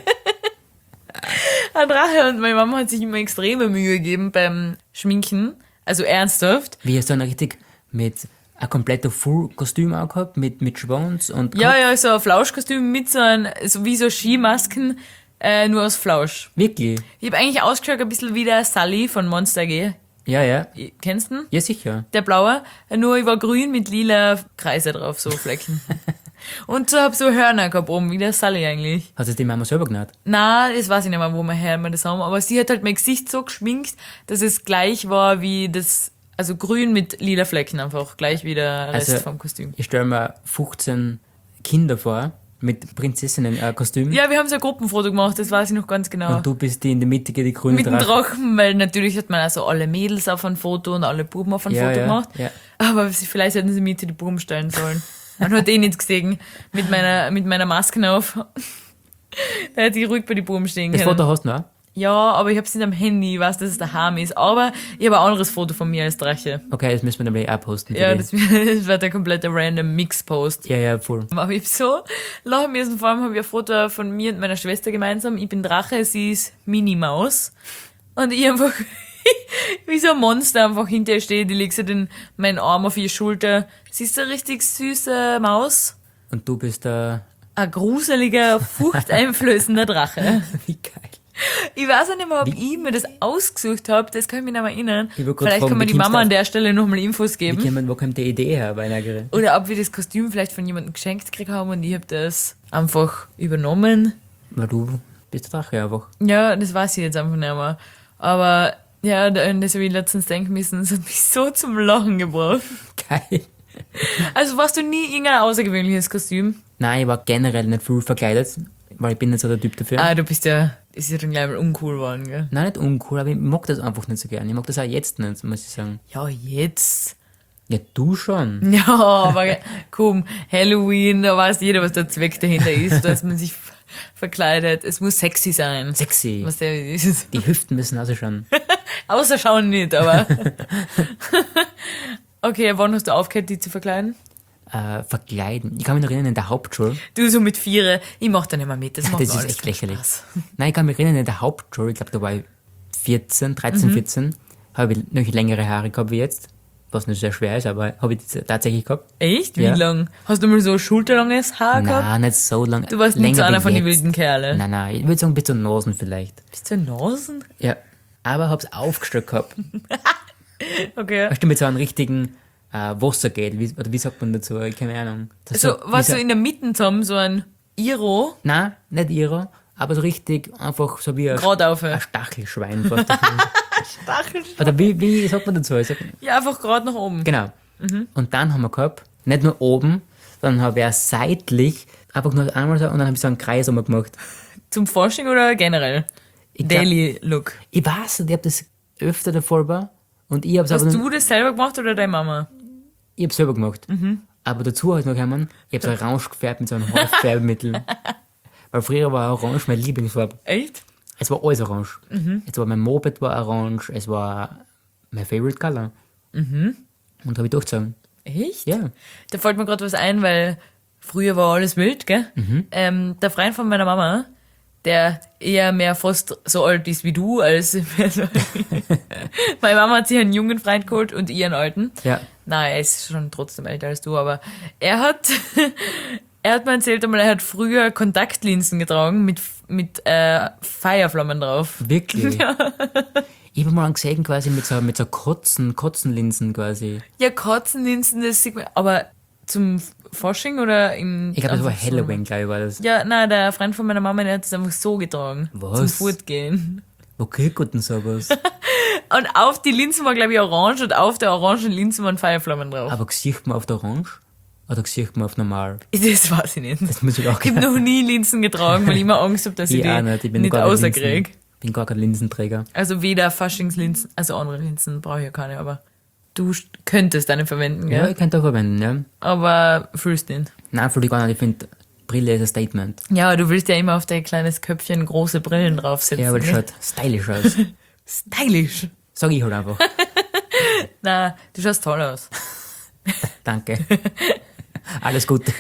Ein Drache und meine Mama hat sich immer extreme Mühe gegeben beim Schminken. Also ernsthaft. Wie hast du dann richtig mit ein kompletter Full-Kostüm auch gehabt, mit, mit Schwanz und Ja, Kopf? ja, so ein Flauschkostüm mit so ein, so wie so Skimasken, äh, nur aus Flausch. Wirklich? Ich habe eigentlich ausgeschaut ein bisschen wie der Sully von Monster G. Ja, ja. Kennst du ihn? Ja, sicher. Der blaue. Nur ich war grün mit lila Kreise drauf, so Flecken. Und so hab so Hörner gehabt oben, wie der Sully eigentlich. Hast du die Mama selber genannt? Na, das weiß ich nicht mehr, wo wir her wir das haben, aber sie hat halt mein Gesicht so geschminkt, dass es gleich war wie das, also grün mit lila Flecken einfach, gleich wie der Rest Also- vom Kostüm. Ich stelle mir fünfzehn Kinder vor, mit Prinzessinnen-Kostüm. Ja, wir haben so ein Gruppenfoto gemacht, das weiß ich noch ganz genau. Und du bist die in der Mitte, die grüne Mit dem Drache. Drachen, weil natürlich hat man also alle Mädels auf ein Foto und alle Buben auf ein Ja, Foto ja, gemacht. ja. Aber sie, vielleicht hätten sie Mitte die Buben stellen sollen. Man hat eh nichts gesehen. Mit meiner, mit meiner Maske auf. Da hätte ich ruhig bei den Buben stehen Das können. Foto hast du noch? Ja, aber ich hab's nicht am Handy, ich weiß, dass es daheim ist. Aber ich habe ein anderes Foto von mir als Drache. Okay, das müssen wir dann gleich auch posten. für Ja, die. das, das wird der komplette random Mix-Post. ja, ja, voll. Aber ich hab so lachen müssen. Vor allem habe ich ein Foto von mir und meiner Schwester gemeinsam. Ich bin Drache, sie ist Minimaus. Und ich einfach wie so ein Monster einfach hinter ihr stehe. Die legt so den, meinen Arm auf ihre Schulter. Sie ist eine richtig süße Maus. Und du bist der... Ein gruseliger, furchteinflößender Drache. Wie geil. Ich weiß auch nicht mehr, ob Wie- ich mir das ausgesucht habe, das kann ich mich nicht mehr erinnern. Ich wollte gerade Vielleicht fragen, kann mir wie die kommst Mama du an auf- der Stelle nochmal Infos Wie geben. kommt, wo kommt die Idee her bei einer Gerät? Oder ob wir das Kostüm vielleicht von jemandem geschenkt gekriegt haben und ich habe das einfach übernommen. Weil du bist der Drache einfach. Ja, das weiß ich jetzt einfach nicht mehr. Aber ja, da- das habe ich letztens denken müssen, das hat mich so zum Lachen gebracht. Geil. Also warst du nie irgendein außergewöhnliches Kostüm? Nein, ich war generell nicht viel verkleidet, weil ich bin nicht so der Typ dafür. Ah, du bist ja, ist ja dann gleich mal uncool geworden, gell? Nein, nicht uncool, aber ich mag das einfach nicht so gern. Ich mag das auch jetzt nicht, muss ich sagen. Ja, jetzt. Ja, du schon. Ja, aber komm, Halloween, da weiß jeder, was der Zweck dahinter ist, dass man sich ver- verkleidet. Es muss sexy sein. Sexy. Was der ist. Die Hüften müssen ausschauen. Außer schauen nicht, aber. Okay, wann hast du aufgehört, die zu verkleiden? Äh, verkleiden. Ich kann mich noch erinnern, in der Hauptschule. Du so mit Viere, ich mach da nicht mehr mit, das macht Das mir ist alles echt keinen lächerlich. Spaß. Nein, ich kann mich erinnern, in der Hauptschule, ich glaube, da war ich vierzehn, dreizehn, Mhm. vierzehn, habe ich noch längere Haare gehabt wie jetzt. Was nicht sehr schwer ist, aber habe ich das tatsächlich gehabt. Echt? Wie Ja. lang? Hast du mal so schulterlanges Haar gehabt? Nein, nicht so lange. Du warst nicht so Länger einer wie von den jetzt. wilden Kerlen. Nein, nein, ich würde sagen, bis zur Nasen vielleicht. Bist du Nasen? Ja. Aber hab's aufgestellt gehabt. Okay. Weißt du, mit so einem richtigen äh, Wassergel, wie, oder wie sagt man dazu? Ich keine Ahnung. Das So, so, was wie so in der Mitte zusammen, so ein Iro, Nein, nicht ihrer, aber so richtig einfach so wie ein, gerade auf. ein Stachelschwein. Fast. Stachel. Oder wie, wie sagt man dazu? Ich sag, Ja, einfach gerade nach oben. genau. Und dann haben wir gehabt, nicht nur oben, sondern habe ich auch seitlich einfach nur einmal so und dann habe ich so einen Kreis einmal gemacht. Zum Forschung oder generell? Ich glaub- Daily Look. Ich weiß nicht, ich habe das öfter davor war und ich habe es aber Hast noch- du das selber gemacht oder deine Mama? ich hab's selber gemacht. Aber dazu halt noch gekommen, ich habe so orange gefärbt mit so einem Haarfärbemittel. Weil früher war orange meine Lieblingsfarbe. Echt? Es war alles orange. Es war mein Moped war orange, es war mein favorite color. Und habe ich durchgezogen. Echt? Ja. Da fällt mir gerade was ein, weil früher war alles wild, gell? Ähm, der Freund von meiner Mama, der eher mehr fast so alt ist wie du, als mehr so meine Mama hat sich einen jungen Freund geholt und ich einen alten. Ja. Nein, er ist schon trotzdem älter als du, aber er hat, er hat mir erzählt einmal, er hat früher Kontaktlinsen getragen mit, mit äh, Feuerflammen drauf. Wirklich? Ich habe mal einen gesehen quasi mit so, mit so Kotzen, Kotzenlinsen quasi. Ja, Katzenlinsen, das sieht man, aber zum Fasching oder im... Ich glaube, das war einfach so? Halloween, glaube ich, war das. Ja, nein, der Freund von meiner Mama, der hat es einfach so getragen. Was? Zum Fortgehen. Wo kriegt man denn sowas? Und auf die Linsen war, glaube ich, orange und auf der orangen Linsen waren Feuerflammen drauf. Aber sieht man auf der Orange? Oder sieht man auf normal? Das weiß ich nicht. Das muss ich auch Ich habe noch nie Linsen getragen, weil ich immer Angst habe, dass ich, Ich auch die nicht, ich bin nicht gar kein rauskriege. Linsen, bin gar kein Linsenträger. Also weder Faschingslinsen, also andere Linsen brauche ich ja keine, aber du st- könntest eine verwenden, Ja, gell? ich könnte auch verwenden, ja. Aber fühlst nicht. Nein, fühle ich gar nicht. Ich finde, Brille ist ein Statement. Ja, du willst ja immer auf dein kleines Köpfchen große Brillen draufsetzen. Ja, aber das ne? schaut stylisch aus. Stylisch. Sag ich halt einfach. Na, du schaust toll aus. Danke. Alles Gute.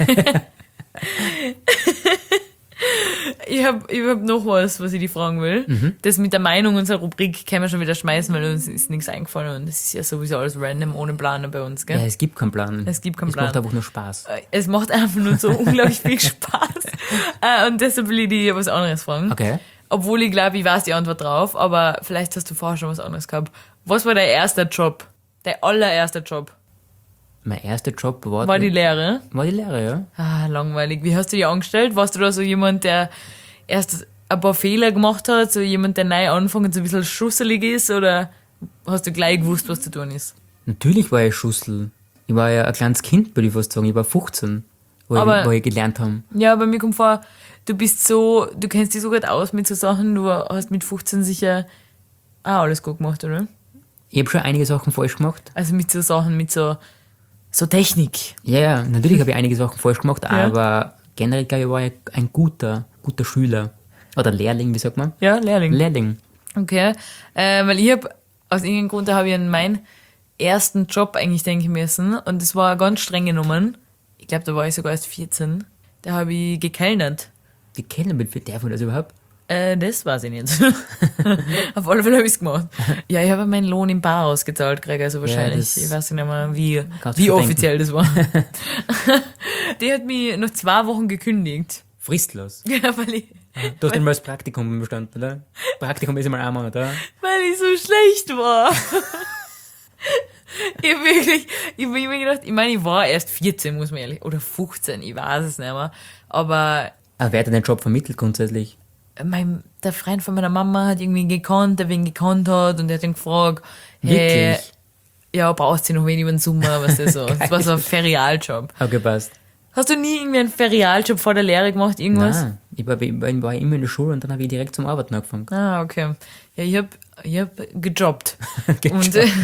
Ich hab, ich hab noch was, was ich dich fragen will. Mhm. Das mit der Meinung unserer Rubrik können wir schon wieder schmeißen, weil uns ist nichts eingefallen und es ist ja sowieso alles random, ohne Planer bei uns, gell? Ja, es gibt keinen Plan. Es gibt keinen es Plan. macht einfach nur Spaß. Es macht einfach nur so unglaublich viel Spaß. Äh, und deshalb will ich dich was anderes fragen. Okay. Obwohl ich glaube, ich weiß die Antwort drauf, aber vielleicht hast du vorher schon was anderes gehabt. Was war dein erster Job? Dein allererster Job? Mein erster Job war, War die Lehre? war die Lehre, ja. Ah, langweilig. Wie hast du dich angestellt? Warst du da so jemand, der erst ein paar Fehler gemacht hat, so jemand, der neu anfängt und so ein bisschen schusselig ist, oder hast du gleich gewusst, was zu tun ist? Natürlich war ich Schussel. Ich war ja ein kleines Kind, würde ich fast sagen. Ich war fünfzehn, wo, Aber- ich, wo ich gelernt habe. Ja, aber mir kommt vor, du bist so, du kennst dich so gut aus mit so Sachen, du hast mit fünfzehn sicher auch alles gut gemacht, oder? Ich habe schon einige Sachen falsch gemacht. Also mit so Sachen, mit so, so Technik. Ja, ja, natürlich habe ich einige Sachen falsch gemacht, Ja. aber generell, glaube ich, war ich ein guter, guter Schüler. Oder Lehrling, wie sagt man? Ja, Lehrling. Lehrling. Okay, äh, weil ich habe, aus irgendeinem Grund habe ich an meinen ersten Job eigentlich denken müssen und das war ganz streng genommen. Ich glaube, da war ich sogar erst vierzehn. Da habe ich gekellnert. Die kennen mit, wie darf man das überhaupt? Äh, das weiß ich nicht. Auf alle Fälle habe ich es gemacht. Ja, ich habe meinen Lohn im Bar ausgezahlt gekriegt, also wahrscheinlich. das ich weiß nicht mehr, wie, kannst du wie schon offiziell das war. Die hat mich nach zwei Wochen gekündigt. Fristlos. Ja, weil ich Du hast immer das Praktikum bestanden, oder? Praktikum ist immer ein Monat, oder? Weil ich so schlecht war. Ich hab wirklich, ich hab mir gedacht, ich meine, ich war erst vierzehn, muss man ehrlich, oder fünfzehn, ich weiß es nicht mehr. Aber Aber wer hat dir den Job vermittelt grundsätzlich? mein, der Freund von meiner Mama hat irgendwie gekannt, der wen gekannt hat, und der hat ihn gefragt, hey, Wirklich? ja, brauchst du noch wen über den Sommer, was das so. Das war so ein Ferialjob. Okay, passt. Hast du nie irgendwie einen Ferialjob vor der Lehre gemacht, irgendwas? Nein, ich war, ich war ich war immer in der Schule und dann habe ich direkt zum Arbeiten angefangen. Ah, okay. Ja, ich hab, ich hab gejobbt. Gejobbt. Und äh,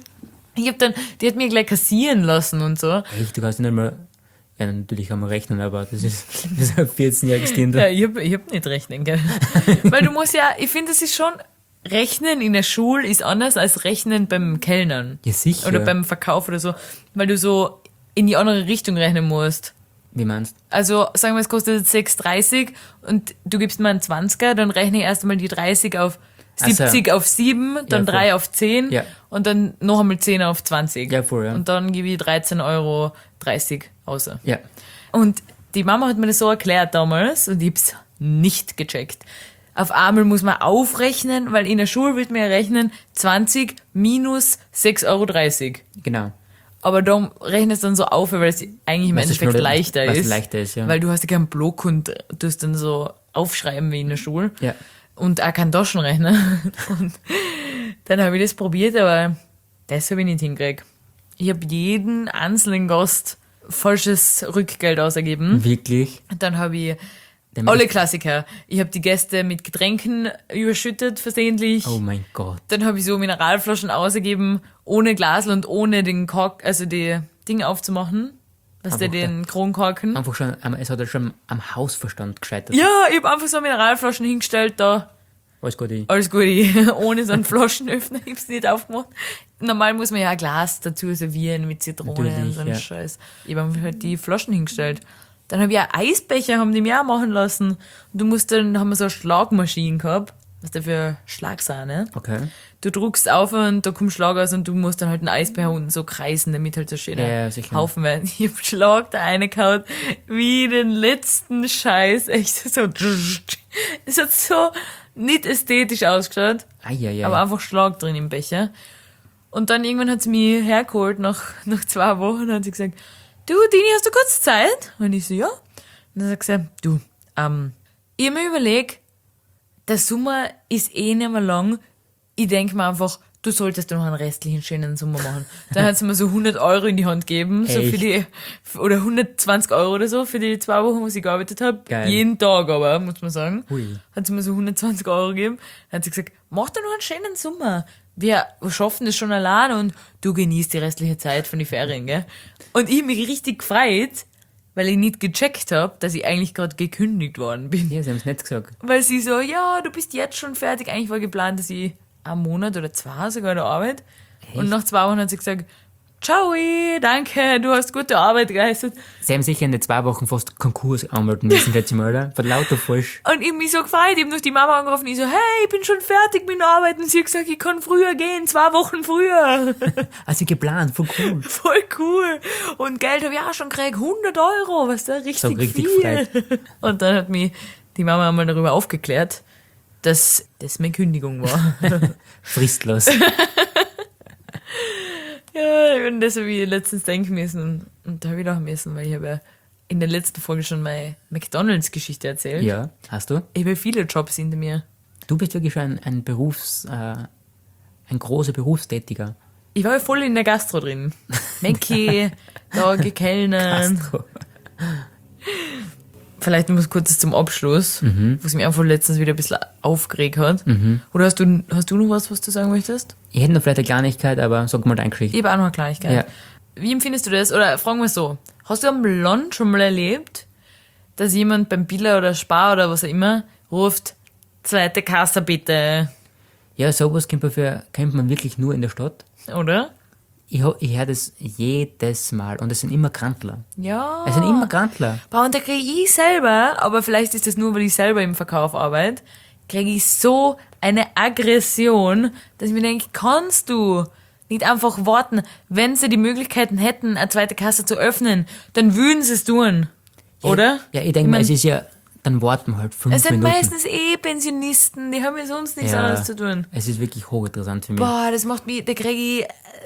ich hab dann, die hat mir gleich kassieren lassen und so. Echt, du kannst nicht mal... Ja, natürlich kann man rechnen, aber das ist, das ist ein vierzehnjähriges Kind. Ja, ich hab, ich hab nicht rechnen können. Weil du musst ja, ich finde, es ist schon, Rechnen in der Schule ist anders als Rechnen beim Kellnern. Ja, sicher. Oder beim Verkauf oder so. Weil du so in die andere Richtung rechnen musst. Wie meinst du? Also, sagen wir, es kostet sechs dreißig und du gibst mir einen zwanziger, dann rechne ich erst einmal die dreißig auf Ach so. siebzig auf sieben, dann Ja, voll. drei auf zehn Ja. und dann noch einmal zehn auf zwanzig. Ja, voll, ja. Und dann gebe ich dreizehn Euro dreißig außer. Ja. Und die Mama hat mir das so erklärt damals und ich hab's nicht gecheckt. Auf einmal muss man aufrechnen, weil in der Schule wird man ja rechnen zwanzig minus sechs Euro dreißig. Genau. Aber da rechnest du dann so auf, weil es eigentlich im Weil's Endeffekt schneller- leichter weil's ist. leichter ist, ja. Weil du hast ja keinen Block und du hast dann so aufschreiben wie in der Schule. Ja. Und auch keinen Taschenrechner. Und dann habe ich das probiert, aber das habe ich nicht hingekriegt. Ich habe jeden einzelnen Gast falsches Rückgeld ausgegeben. Wirklich? Dann habe ich Der alle Mensch- Klassiker. Ich habe die Gäste mit Getränken überschüttet, versehentlich. Oh mein Gott. Dann habe ich so Mineralflaschen ausgegeben, ohne Glasl und ohne den Kork, also die Dinge aufzumachen. Was der Aber den Kronkorken. Einfach schon, am- es hat ja schon am Hausverstand gescheitert. Ja, ich habe einfach so Mineralflaschen hingestellt, da Alles gut. ich- alles gut, ohne so einen Flaschenöffner, ich hab's nicht aufgemacht. Normal muss man ja ein Glas dazu servieren mit Zitrone und Natürlich, so einen ja. Scheiß. Ich habe einfach halt die Flaschen hingestellt. Dann habe ich auch Eisbecher, haben die mir auch machen lassen. Und du musst dann, haben wir so eine Schlagmaschine gehabt, was da für Schlagsahne. Okay. Du druckst auf und da kommt Schlag aus und du musst dann halt einen Eisbecher unten so kreisen, damit halt so schöner Ja, ja, sicher. Haufen wird. Ich hab Schlag da reingehauen, wie den letzten Scheiß. Echt so. Es hat so nicht ästhetisch ausgeschaut, Eieiei. aber einfach Schlag drin im Becher. Und dann irgendwann hat sie mich hergeholt, nach, nach zwei Wochen, und hat sie gesagt, du, Dini, hast du kurz Zeit? Und ich so, ja. Und dann hat sie gesagt, du, ähm, ich hab mir überlegt, der Sommer ist eh nicht mehr lang. Ich denk mir einfach, du solltest noch einen restlichen schönen Sommer machen. Dann hat sie mir so hundert Euro in die Hand gegeben, so für Echt? die, oder hundertzwanzig Euro oder so, für die zwei Wochen, wo ich gearbeitet habe. Geil. Jeden Tag aber, muss man sagen. Hui. Hat sie mir so hundertzwanzig Euro gegeben. Dann hat sie gesagt, mach dir noch einen schönen Sommer. Wir schaffen das schon allein und du genießt die restliche Zeit von den Ferien, gell? Und ich hab mich richtig gefreut, weil ich nicht gecheckt habe, dass ich eigentlich gerade gekündigt worden bin. Ja, sie haben es nicht gesagt. Weil sie so, ja, du bist jetzt schon fertig. Eigentlich war geplant, dass ich einen Monat oder zwei sogar da arbeite. Und nach zwei Wochen hat sie gesagt, ciao, danke, du hast gute Arbeit geleistet. Sie haben sicher in den zwei Wochen fast Konkurs anmelden müssen, schätze ich mal, oder? Von lauter falsch. Und ich hab mich so gefreut, ich hab noch die Mama angerufen, ich so, hey, ich bin schon fertig mit dem Arbeiten. Und sie hat gesagt, ich kann früher gehen, zwei Wochen früher. Also geplant, voll cool. Voll cool. Und Geld habe ich auch schon gekriegt, hundert Euro, was da richtig, So richtig viel. Und dann hat mich die Mama einmal darüber aufgeklärt, dass das meine Kündigung war. Fristlos. Ja, und das habe ich letztens denken müssen und, und da habe ich lachen müssen, weil ich habe ja in der letzten Folge schon meine McDonalds-Geschichte erzählt. Ja, hast du? Ich habe viele Jobs hinter mir. Du bist wirklich schon ein, ein Berufs... Äh, ein großer Berufstätiger. Ich war ja voll in der Gastro drin. Mackie, da gekellnern. Gastro. Vielleicht noch kurz zum Abschluss, was mich einfach letztens wieder ein bisschen aufgeregt hat. Oder hast du, hast du noch was, was du sagen möchtest? Ich hätte noch vielleicht eine Kleinigkeit, aber sag mal deine Geschichte. Ich habe auch noch eine Kleinigkeit. Ja. Wie empfindest du das? Oder fragen wir es so. Hast du am Land schon mal erlebt, dass jemand beim Billa oder Spar oder was auch immer ruft, zweite Kasse bitte, Ja, sowas kennt man, für, kennt man wirklich nur in der Stadt. oder? Ich, ho- ich höre das jedes Mal und es sind immer Grantler. Ja. Es sind immer Grantler. Boah, und da kriege ich selber, aber vielleicht ist das nur, weil ich selber im Verkauf arbeite, kriege ich so eine Aggression, dass ich mir denke, kannst du nicht einfach warten, wenn sie die Möglichkeiten hätten, eine zweite Kasse zu öffnen, dann würden sie es tun. Oder? Ja, ich denke mal, mein- es ist ja dann warten wir halt fünf Es sind Minuten. meistens eh Pensionisten, die haben ja sonst nichts Ja. anderes zu tun. Es ist wirklich hochinteressant für mich. Boah, das macht mich, da krieg ich, äh,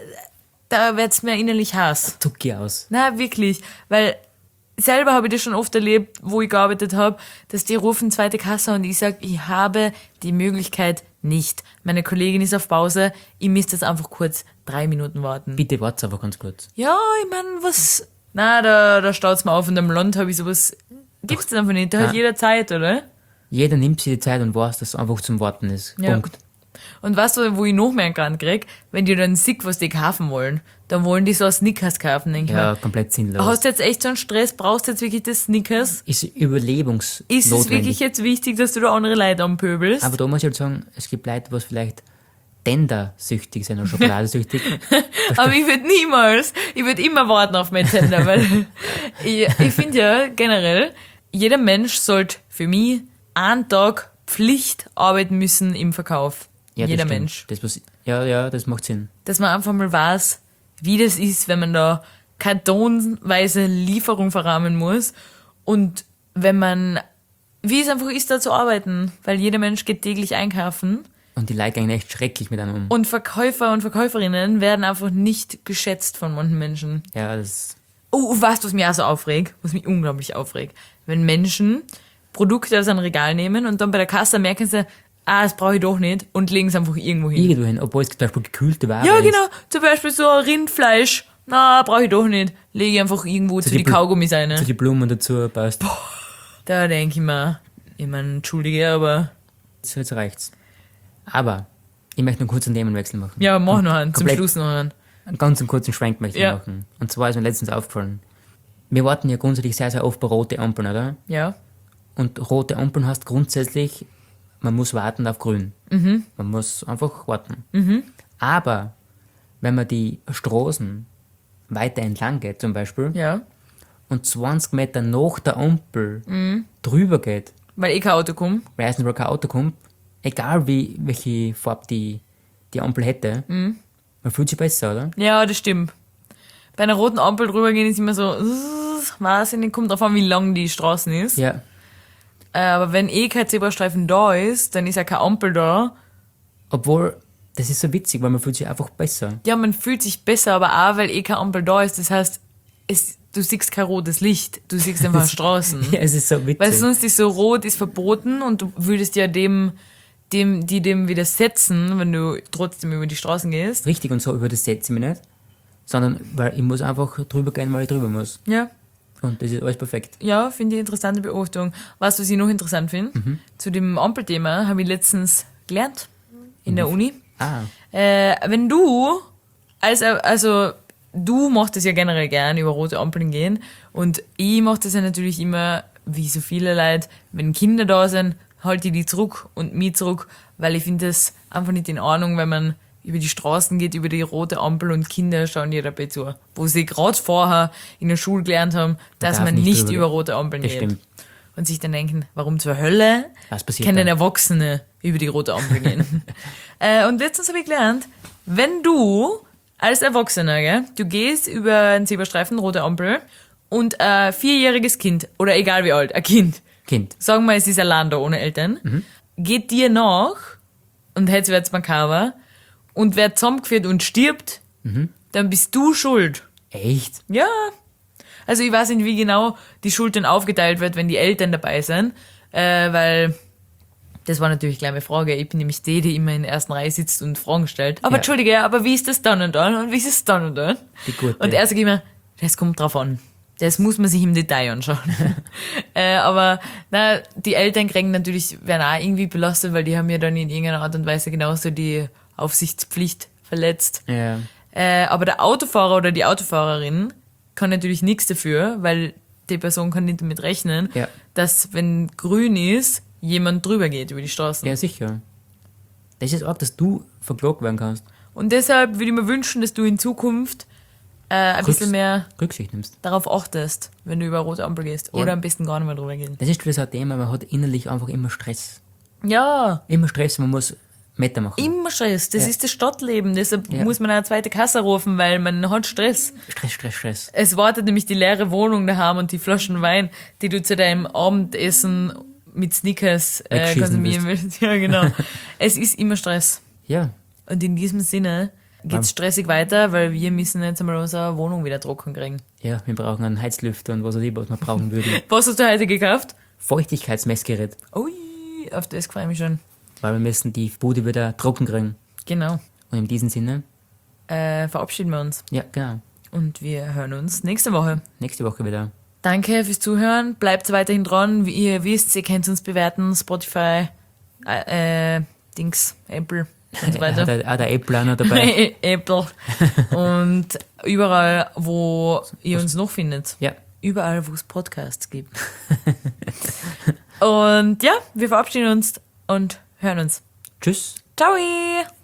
da wird's mir innerlich Hass. Tucki aus. Na, wirklich, weil selber habe ich das schon oft erlebt, wo ich gearbeitet habe, dass die rufen zweite Kasse und ich sag, ich habe die Möglichkeit nicht. Meine Kollegin ist auf Pause, ich müsste jetzt einfach kurz drei Minuten warten. Bitte wart's einfach ganz kurz. Ja, ich mein, was, na, da, da staut's mir auf und am Land habe ich sowas, gibt's das einfach nicht, da hat Ah. jeder Zeit, oder? Jeder nimmt sich die Zeit und weiß, dass es einfach zum Warten ist. Ja. Punkt. Und weißt du, wo ich noch mehr Grand krieg? Wenn die dann sick, was die kaufen wollen, dann wollen die so ein Snickers kaufen, denk ich Ja, mir. komplett sinnlos. Hast du jetzt echt so einen Stress? Brauchst du jetzt wirklich das Snickers? Ist überlebensnotwendig. Ist es wirklich jetzt wichtig, dass du da andere Leute anpöbelst? Aber da muss ich halt sagen, es gibt Leute, was vielleicht Tender-süchtig sind oder Schokoladesüchtig. Aber ich würde niemals, ich würde immer warten auf meinen Tender, weil ich, ich finde ja generell, jeder Mensch sollte für mich einen Tag Pflicht arbeiten müssen im Verkauf. Ja, das jeder stimmt. Mensch. Das, was, ja, ja, das macht Sinn. Dass man einfach mal weiß, wie das ist, wenn man da kartonweise Lieferung verrahmen muss und wenn man, wie es einfach ist, da zu arbeiten, weil jeder Mensch geht täglich einkaufen Und die Leute gehen echt schrecklich mit einem um. und Verkäufer und Verkäuferinnen werden einfach nicht geschätzt von manchen Menschen. Ja, das, Oh, weißt du, was mich auch so aufregt? Was mich unglaublich aufregt? Wenn Menschen Produkte aus einem Regal nehmen und dann bei der Kasse merken sie, ah, das brauche ich doch nicht und legen es einfach irgendwo hin. irgendwo hin, obwohl es zum Beispiel gekühlte Ware Ja, ist. genau. Zum Beispiel so ein Rindfleisch. Na, brauche ich doch nicht. Lege ich einfach irgendwo zu, die die Bl- Kaugummis Zu rein. die Blumen dazu passt. Da denke ich mir, ich meine, entschuldige, aber So, jetzt reicht's. Aber ich möchte noch kurz einen Themenwechsel machen. ja, mach noch einen. Zum Komplett. Schluss noch einen. Einen ganz einen kurzen Schwenk möchte ich Ja. machen. Und zwar ist mir letztens aufgefallen. Wir warten ja grundsätzlich sehr, sehr oft bei rote Ampeln, oder? Ja. Und rote Ampeln heißt grundsätzlich, man muss warten auf grün. Mhm. Man muss einfach warten. Aber wenn man die Straßen weiter entlang geht zum Beispiel Ja. und zwanzig Meter nach der Ampel drüber geht, Weil ich kein Auto komme. weil erstens mal kein Auto kommt, egal wie, welche Farbe die, die Ampel hätte, man fühlt sich besser, oder? Ja, das stimmt. Bei einer roten Ampel drüber gehen ist immer so, weiß ich nicht, kommt drauf an, wie lang die Straßen ist. Ja, Äh, aber wenn eh kein Zebrastreifen da ist, dann ist ja keine Ampel da. obwohl, das ist so witzig, weil man fühlt sich einfach besser. Ja, man fühlt sich besser, aber auch, weil eh keine Ampel da ist. Das heißt, es, du siehst kein rotes Licht, du siehst einfach Straßen. Ja, es ist so witzig. Weil sonst ist so rot ist verboten und du würdest ja dem, dem, die dem widersetzen, wenn du trotzdem über die Straßen gehst. Richtig, und so übersetze ich mich nicht, sondern weil ich muss einfach drüber gehen, weil ich drüber muss. Ja. Und das ist alles perfekt. Ja, finde ich interessante Beobachtung. Weißt du, was ich noch interessant finde? Mhm. Zu dem Ampelthema habe ich letztens gelernt in der Uni. Ah, Äh, wenn du, als, also du machst es ja generell gern, über rote Ampeln gehen und ich mache das ja natürlich immer, wie so viele Leute, wenn Kinder da sind, halte ich die zurück und mich zurück, weil ich finde das einfach nicht in Ordnung, wenn man über die Straßen geht, über die rote Ampel und Kinder schauen dir dabei zu. Wo sie gerade vorher in der Schule gelernt haben, dass darf man nicht nicht drüber über gehen. rote Ampeln Das geht. stimmt. Und sich dann denken, warum zur Hölle Was passiert können dann? Erwachsene über die rote Ampel gehen? äh, und letztens habe ich gelernt, wenn du als Erwachsener, gell, du gehst über einen Zebrastreifen, rote Ampel, und ein vierjähriges Kind, oder egal wie alt, ein Kind, Kind. sagen wir, es ist allein da ohne Eltern, geht dir nach, und jetzt wird's makaber, und wird zusammengeführt und stirbt, dann bist du schuld. Echt? Ja. Also ich weiß nicht, wie genau die Schuld dann aufgeteilt wird, wenn die Eltern dabei sind, äh, weil das war natürlich gleich meine Frage. Ich bin nämlich die, die immer in der ersten Reihe sitzt und Fragen stellt. Aber Ja. Entschuldige, aber wie ist das dann und dann und wie ist es dann und dann? Die gute. Und er sagt immer, das kommt drauf an. Das muss man sich im Detail anschauen. äh, aber na, die Eltern kriegen natürlich, werden auch irgendwie belastet, weil die haben ja dann in irgendeiner Art und Weise genauso die Aufsichtspflicht verletzt. Ja. Äh, aber der Autofahrer oder die Autofahrerin kann natürlich nichts dafür, weil die Person kann nicht damit rechnen, Ja. dass wenn grün ist, jemand drüber geht über die Straßen. Ja, sicher. Das ist auch, dass du verklagt werden kannst. Und deshalb würde ich mir wünschen, dass du in Zukunft äh, ein Rücks- bisschen mehr Rücksicht nimmst. darauf achtest, wenn du über eine rote Ampel gehst. Ja. Oder am besten gar nicht mehr drüber gehen. Das ist wieder so ein Thema, man hat innerlich einfach immer Stress. Ja, Immer Stress, man muss Meter machen. Immer Stress. Das Ja. ist das Stadtleben. Deshalb Ja. muss man eine zweite Kasse rufen, weil man hat Stress. Stress, Stress, Stress. Es wartet nämlich die leere Wohnung daheim und die Flaschen Wein, die du zu deinem Abendessen mit Snickers äh, Wegschießen konsumieren willst. Ja, genau. Es ist immer Stress. Ja, Und in diesem Sinne geht's stressig weiter, weil wir müssen jetzt einmal unsere Wohnung wieder trocken kriegen. ja, wir brauchen einen Heizlüfter und was auch immer, was wir brauchen würden. Was hast du heute gekauft? Feuchtigkeitsmessgerät, Ui, auf das freue ich mich schon. weil wir müssen die Bude wieder trocken kriegen. Genau. Und in diesem Sinne, Äh, verabschieden wir uns. ja, genau. Und wir hören uns nächste Woche. Nächste Woche wieder. Danke fürs Zuhören. Bleibt weiterhin dran. Wie ihr wisst, ihr könnt uns bewerten. Spotify, äh, äh Dings, Apple und so Auch weiter. der, auch der Apple auch noch dabei. Apple. Und überall, wo ihr uns noch findet. Ja, Überall, wo es Podcasts gibt. Und ja, wir verabschieden uns und hören uns. tschüss. Ciao!